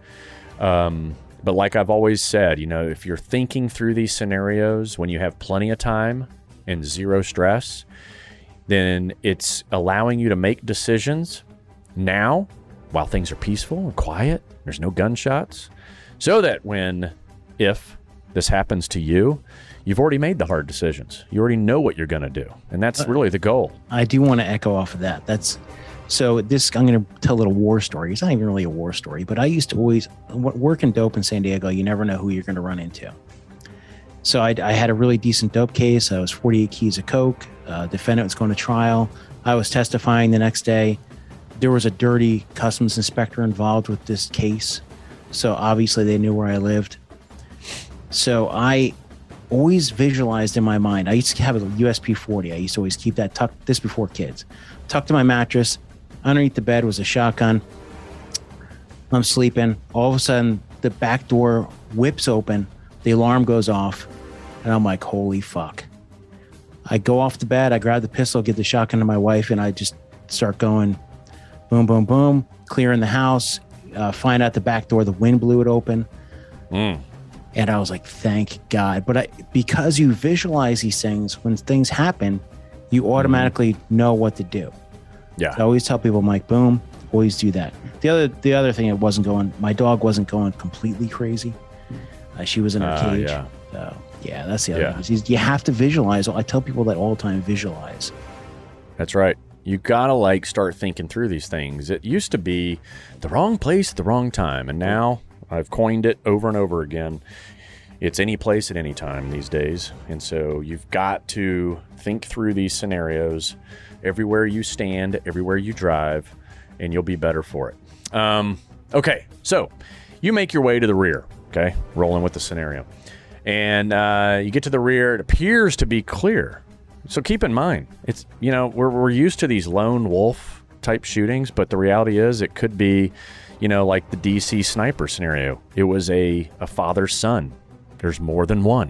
But like I've always said, you know, if you're thinking through these scenarios when you have plenty of time and zero stress, then it's allowing you to make decisions now while things are peaceful and quiet. There's no gunshots. So that if this happens to you, you've already made the hard decisions. You already know what you're going to do. And that's really the goal. I do want to echo off of that. I'm going to tell a little war story. It's not even really a war story, but I used to always work in dope in San Diego. You never know who you're going to run into. So I had a really decent dope case. I was 48 keys of coke. Defendant was going to trial. I was testifying the next day. There was a dirty customs inspector involved with this case. So obviously they knew where I lived. So I always visualized in my mind. I used to have a USP 40. I used to always keep that tucked, this before kids, tucked in my mattress. Underneath the bed was a shotgun. I'm sleeping. All of a sudden, the back door whips open. The alarm goes off. And I'm like, holy fuck. I go off the bed, I grab the pistol, get the shotgun to my wife, and I just start going boom, boom, boom, clearing the house, find out the back door, the wind blew it open. And I was like, thank God. But because you visualize these things, when things happen, you automatically know what to do. Yeah. So I always tell people, I'm like, boom, always do that. The other thing, my dog wasn't going completely crazy. She was in her cage. Yeah. So yeah, that's the other thing. You have to visualize. I tell people that all the time, visualize. That's right. You gotta start thinking through these things. It used to be the wrong place at the wrong time, and now I've coined it over and over again. It's any place at any time these days. And so you've got to think through these scenarios everywhere you stand, everywhere you drive, and you'll be better for it. Okay, so you make your way to the rear, okay, rolling with the scenario. And you get to the rear. It appears to be clear. So keep in mind, it's, we're used to these lone wolf type shootings, but the reality is it could be, like the DC sniper scenario. It was a father's son. There's more than one,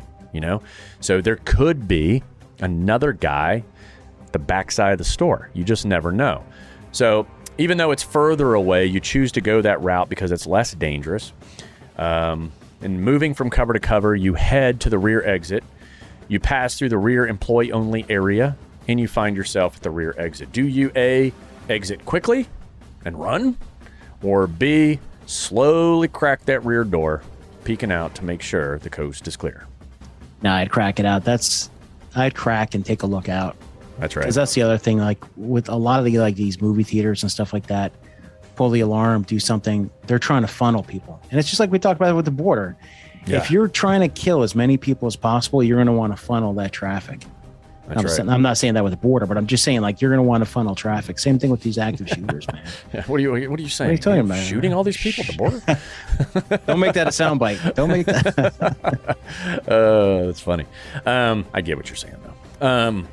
So there could be another guy at the backside of the store. You just never know. So even though it's further away, you choose to go that route because it's less dangerous. And moving from cover to cover, you head to the rear exit. You pass through the rear employee-only area, and you find yourself at the rear exit. Do you A, exit quickly and run? Or B, slowly crack that rear door, peeking out to make sure the coast is clear? No, I'd crack it out. I'd crack and take a look out. That's right. Because that's the other thing, like with a lot of these movie theaters and stuff like that, pull the alarm, do something. They're trying to funnel people. And it's just like we talked about with the border. Yeah. If you're trying to kill as many people as possible, you're going to want to funnel that traffic. I'm not saying that with the border, but I'm just saying you're going to want to funnel traffic. Same thing with these active shooters, man. Yeah, what are you saying? What are you talking about? Shooting all these people at the border? Don't make that a soundbite. Don't make that. That's funny. I get what you're saying though.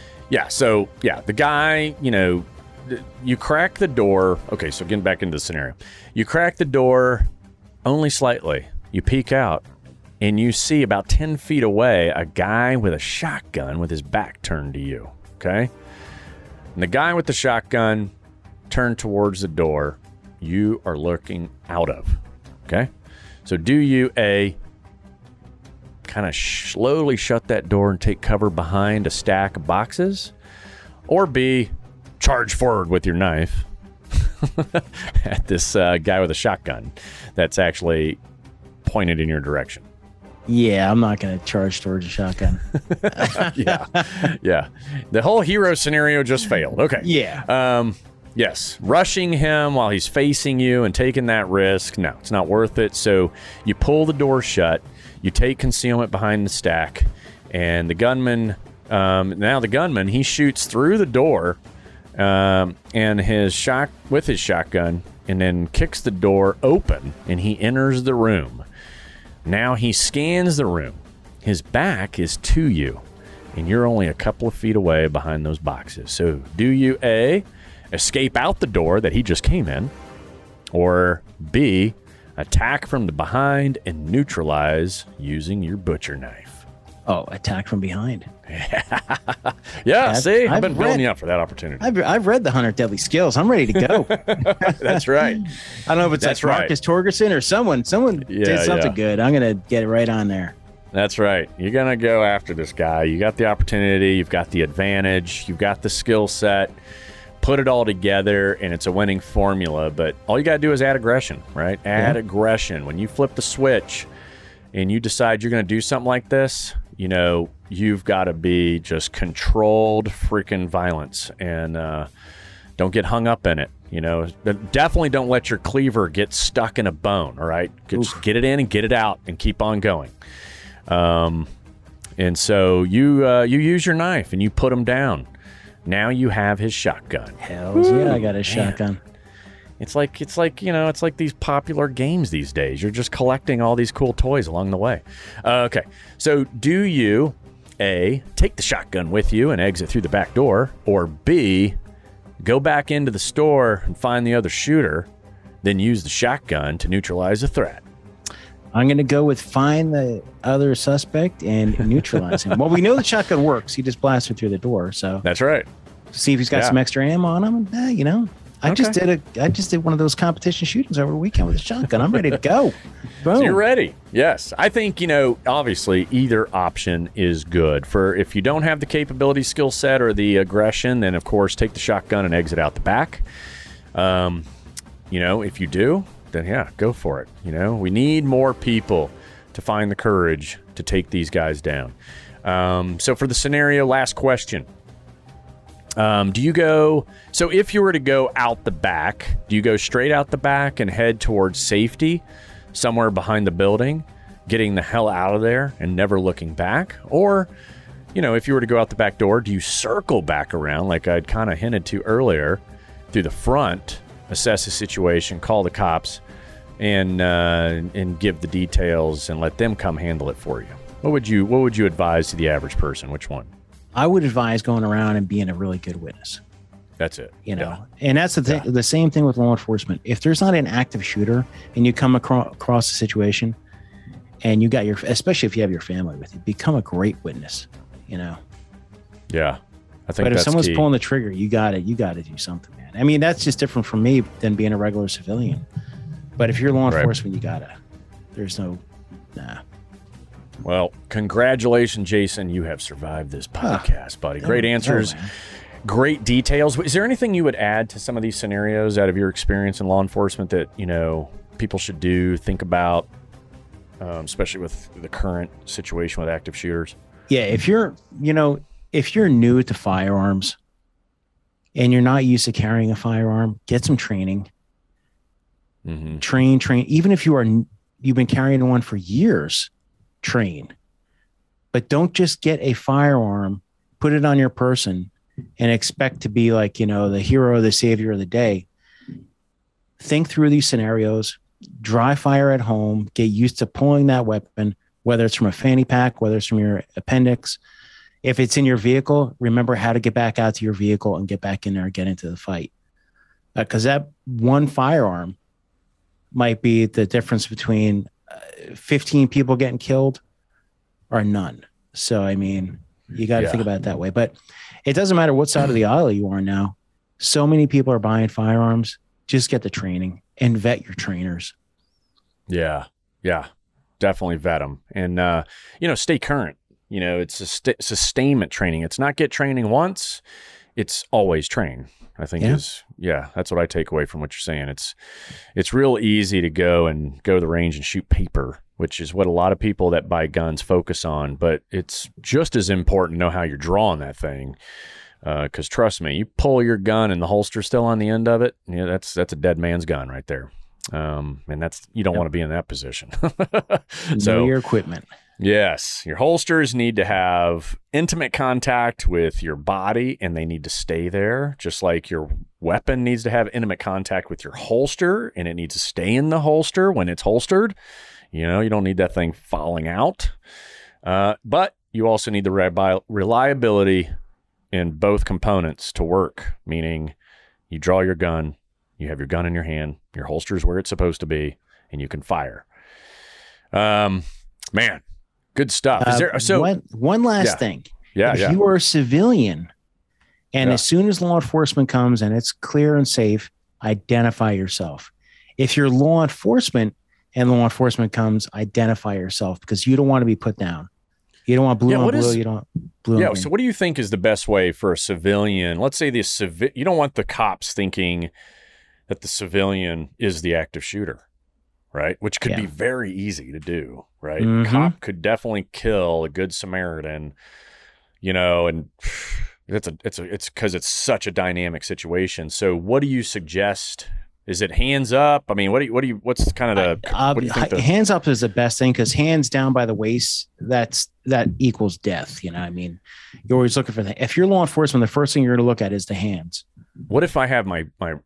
The guy, you crack the door. Okay, so getting back into the scenario, you crack the door only slightly. You peek out, and you see about 10 feet away a guy with a shotgun with his back turned to you, okay? And the guy with the shotgun turned towards the door you are looking out of, okay? So do you, A, kind of slowly shut that door and take cover behind a stack of boxes? Or B, charge forward with your knife at this guy with a shotgun that's actually pointed in your direction? Yeah, I'm not going to charge towards a shotgun. Yeah. The whole hero scenario just failed. Okay. Yeah. Yes. Rushing him while he's facing you and taking that risk, no, it's not worth it. So you pull the door shut, you take concealment behind the stack, and the gunman, he shoots through the door and with his shotgun, and then kicks the door open, and he enters the room. Now he scans the room. His back is to you, and you're only a couple of feet away behind those boxes. So do you A, escape out the door that he just came in, or B, attack from the behind and neutralize using your butcher knife? Oh, attack from behind. Yeah, see? I've been building you up for that opportunity. I've read the 100 Deadly Skills. I'm ready to go. That's right. I don't know if it's Marcus Torgerson or someone did something good. I'm going to get it right on there. That's right. You're going to go after this guy. You got the opportunity. You've got the advantage. You've got the skill set. Put it all together, and it's a winning formula. But all you got to do is add aggression, right? Add aggression. When you flip the switch and you decide you're going to do something like this, you've got to be just controlled freaking violence, and don't get hung up in it. Definitely don't let your cleaver get stuck in a bone. All right, just get it in and get it out and keep on going. And so you use your knife and you put him down. Now you have his shotgun. Hells yeah, I got his shotgun. It's like these popular games these days. You're just collecting all these cool toys along the way. Okay, so do you A, take the shotgun with you and exit through the back door, or B, go back into the store and find the other shooter, then use the shotgun to neutralize the threat? I'm going to go with find the other suspect and neutralize him. Well, we know the shotgun works. He just blasted through the door. So that's right. See if he's got some extra ammo on him. I just did one of those competition shootings over the weekend with a shotgun. I'm ready to go. Boom. So you're ready. Yes. I think, obviously either option is good. For if you don't have the capability, skill set, or the aggression, then of course take the shotgun and exit out the back. If you do, then yeah, go for it. We need more people to find the courage to take these guys down. So for the scenario, last question. Do you go, so if you were to go out the back, do you go straight out the back and head towards safety somewhere behind the building, getting the hell out of there and never looking back? Or, if you were to go out the back door, do you circle back around like I'd kind of hinted to earlier through the front, assess the situation, call the cops, and give the details and let them come handle it for you? What would you advise to the average person? Which one? I would advise going around and being a really good witness. That's it. And that's the thing. The same thing with law enforcement. If there's not an active shooter and you come across a situation and you got especially if you have your family with you, become a great witness, Yeah. I think but if someone's key. pulling the trigger, you got to do something, man. I mean, that's just different from me than being a regular civilian. But if you're law enforcement, there's no. Well, congratulations, Jason. You have survived this podcast, buddy. Great answers, great details. Is there anything you would add to some of these scenarios out of your experience in law enforcement that, people should think about, especially with the current situation with active shooters? Yeah, if you're new to firearms and you're not used to carrying a firearm, get some training. Mm-hmm. Train. Even if you've been carrying one for years, train. But don't just get a firearm, put it on your person, and expect to be like, the hero or the savior of the day. Think through these scenarios, dry fire at home, get used to pulling that weapon, whether it's from a fanny pack, whether it's from your appendix. If it's in your vehicle, remember how to get back out to your vehicle and get back in there and get into the fight. Because that one firearm might be the difference between 15 people getting killed or none. So, I mean, you got to think about it that way. But it doesn't matter what side of the aisle you are now. So many people are buying firearms. Just get the training and vet your trainers. Yeah. Definitely vet them. And, stay current. It's a sustainment training. It's not get training once. It's always train. I think that's what I take away from what you're saying. It's real easy to go to the range and shoot paper, which is what a lot of people that buy guns focus on. But it's just as important to know how you're drawing that thing. Because trust me, you pull your gun and the holster's still on the end of it. That's a dead man's gun right there. And you don't want to be in that position. So know your equipment. Yes, your holsters need to have intimate contact with your body, and they need to stay there, just like your weapon needs to have intimate contact with your holster, and it needs to stay in the holster when it's holstered. You don't need that thing falling out. But you also need the reliability in both components to work, meaning you draw your gun, you have your gun in your hand, your holster's where it's supposed to be, and you can fire. Man. Good stuff. Is there one last thing? If you are a civilian, and as soon as law enforcement comes and it's clear and safe, identify yourself. If you're law enforcement and law enforcement comes, identify yourself, because you don't want to be put down. You don't want blue on blue. You don't blue. Yeah. So what do you think is the best way for a civilian? Let's say you don't want the cops thinking that the civilian is the active shooter. Right, which could be very easy to do. Right, Mm-hmm. Cop could definitely kill a good Samaritan, and it's because it's such a dynamic situation. So, what do you suggest? Is it hands up? I mean, what's kind of the what do you think? Hands up is the best thing, because hands down by the waist, that equals death. I mean, you're always looking for that. If you're law enforcement, the first thing you're going to look at is the hands. What if I have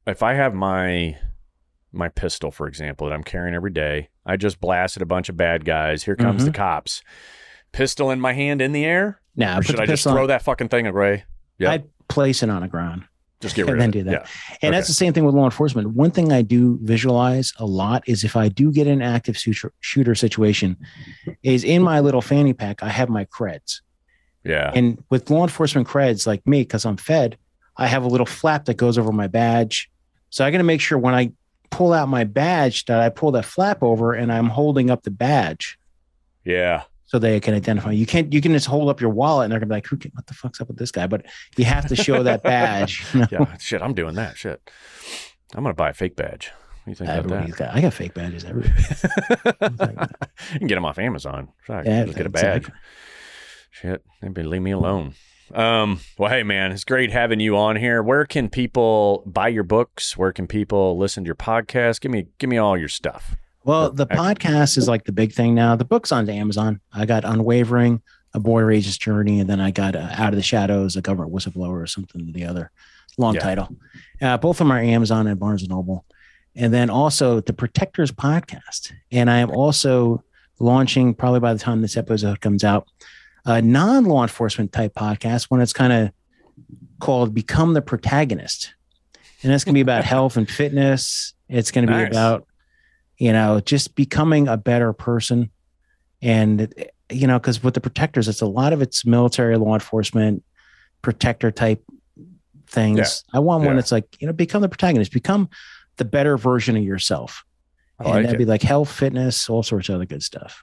my pistol, for example, that I'm carrying every day? I just blasted a bunch of bad guys. Here comes the cops. Pistol in my hand in the air? Now, or should I just throw that fucking thing away? I'd place it on the ground. Just get rid and then of it. do that. Yeah. And that's the same thing with law enforcement. One thing I do visualize a lot is if I do get an active shooter situation, is in my little fanny pack, I have my creds. Yeah. And with law enforcement creds like me, because I'm Fed, I have a little flap that goes over my badge. So I got to make sure when I pull out my badge that I pull that flap over and I'm holding up the badge. Yeah. So they can identify. You can just hold up your wallet and they're gonna be like, what the fuck's up with this guy? But you have to show that badge. You know? Yeah, shit, I'm doing that. Shit. I'm gonna buy a fake badge. What do you think about that? I got fake badges everywhere. You can get them off Amazon. Sorry, Yeah, just get a badge. exactly. Shit, maybe leave me alone. Well, hey man, it's great having you on here. Where can people buy your books? Where can people listen to your podcast? Give me all your stuff. Well, the podcast is like the big thing now. The book's on Amazon. I got Unwavering, A Boy Rage's Journey, and then I got Out of the Shadows, A Government Whistleblower, or something to the other. Long title. Both of them are Amazon and Barnes & Noble. And then also the Protectors podcast. And I am also launching, probably by the time this episode comes out, a non-law enforcement type podcast, when it's kind of called Become the Protagonist. And that's going to be about health and fitness. It's going to be about, just becoming a better person. And, because with the Protectors, it's a lot of it's military, law enforcement, protector type things. Yeah. I want one that's like, become the protagonist, become the better version of yourself. And that'd be like health, fitness, all sorts of other good stuff.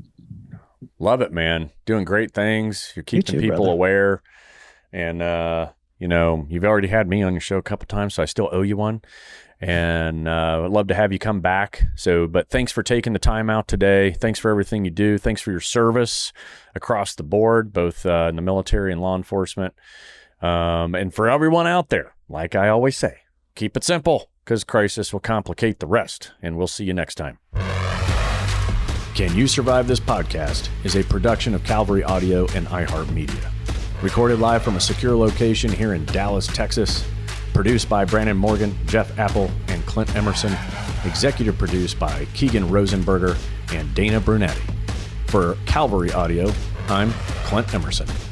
Love it, man. Doing great things. You're keeping people aware. And, you've already had me on your show a couple times, so I still owe you one. And I'd love to have you come back. But thanks for taking the time out today. Thanks for everything you do. Thanks for your service across the board, both in the military and law enforcement. And for everyone out there, like I always say, keep it simple, because crisis will complicate the rest. And we'll see you next time. Can You Survive This Podcast is a production of Calvary Audio and iHeartMedia. Recorded live from a secure location here in Dallas, Texas. Produced by Brandon Morgan, Jeff Apple, and Clint Emerson. Executive produced by Keegan Rosenberger and Dana Brunetti. For Calvary Audio, I'm Clint Emerson.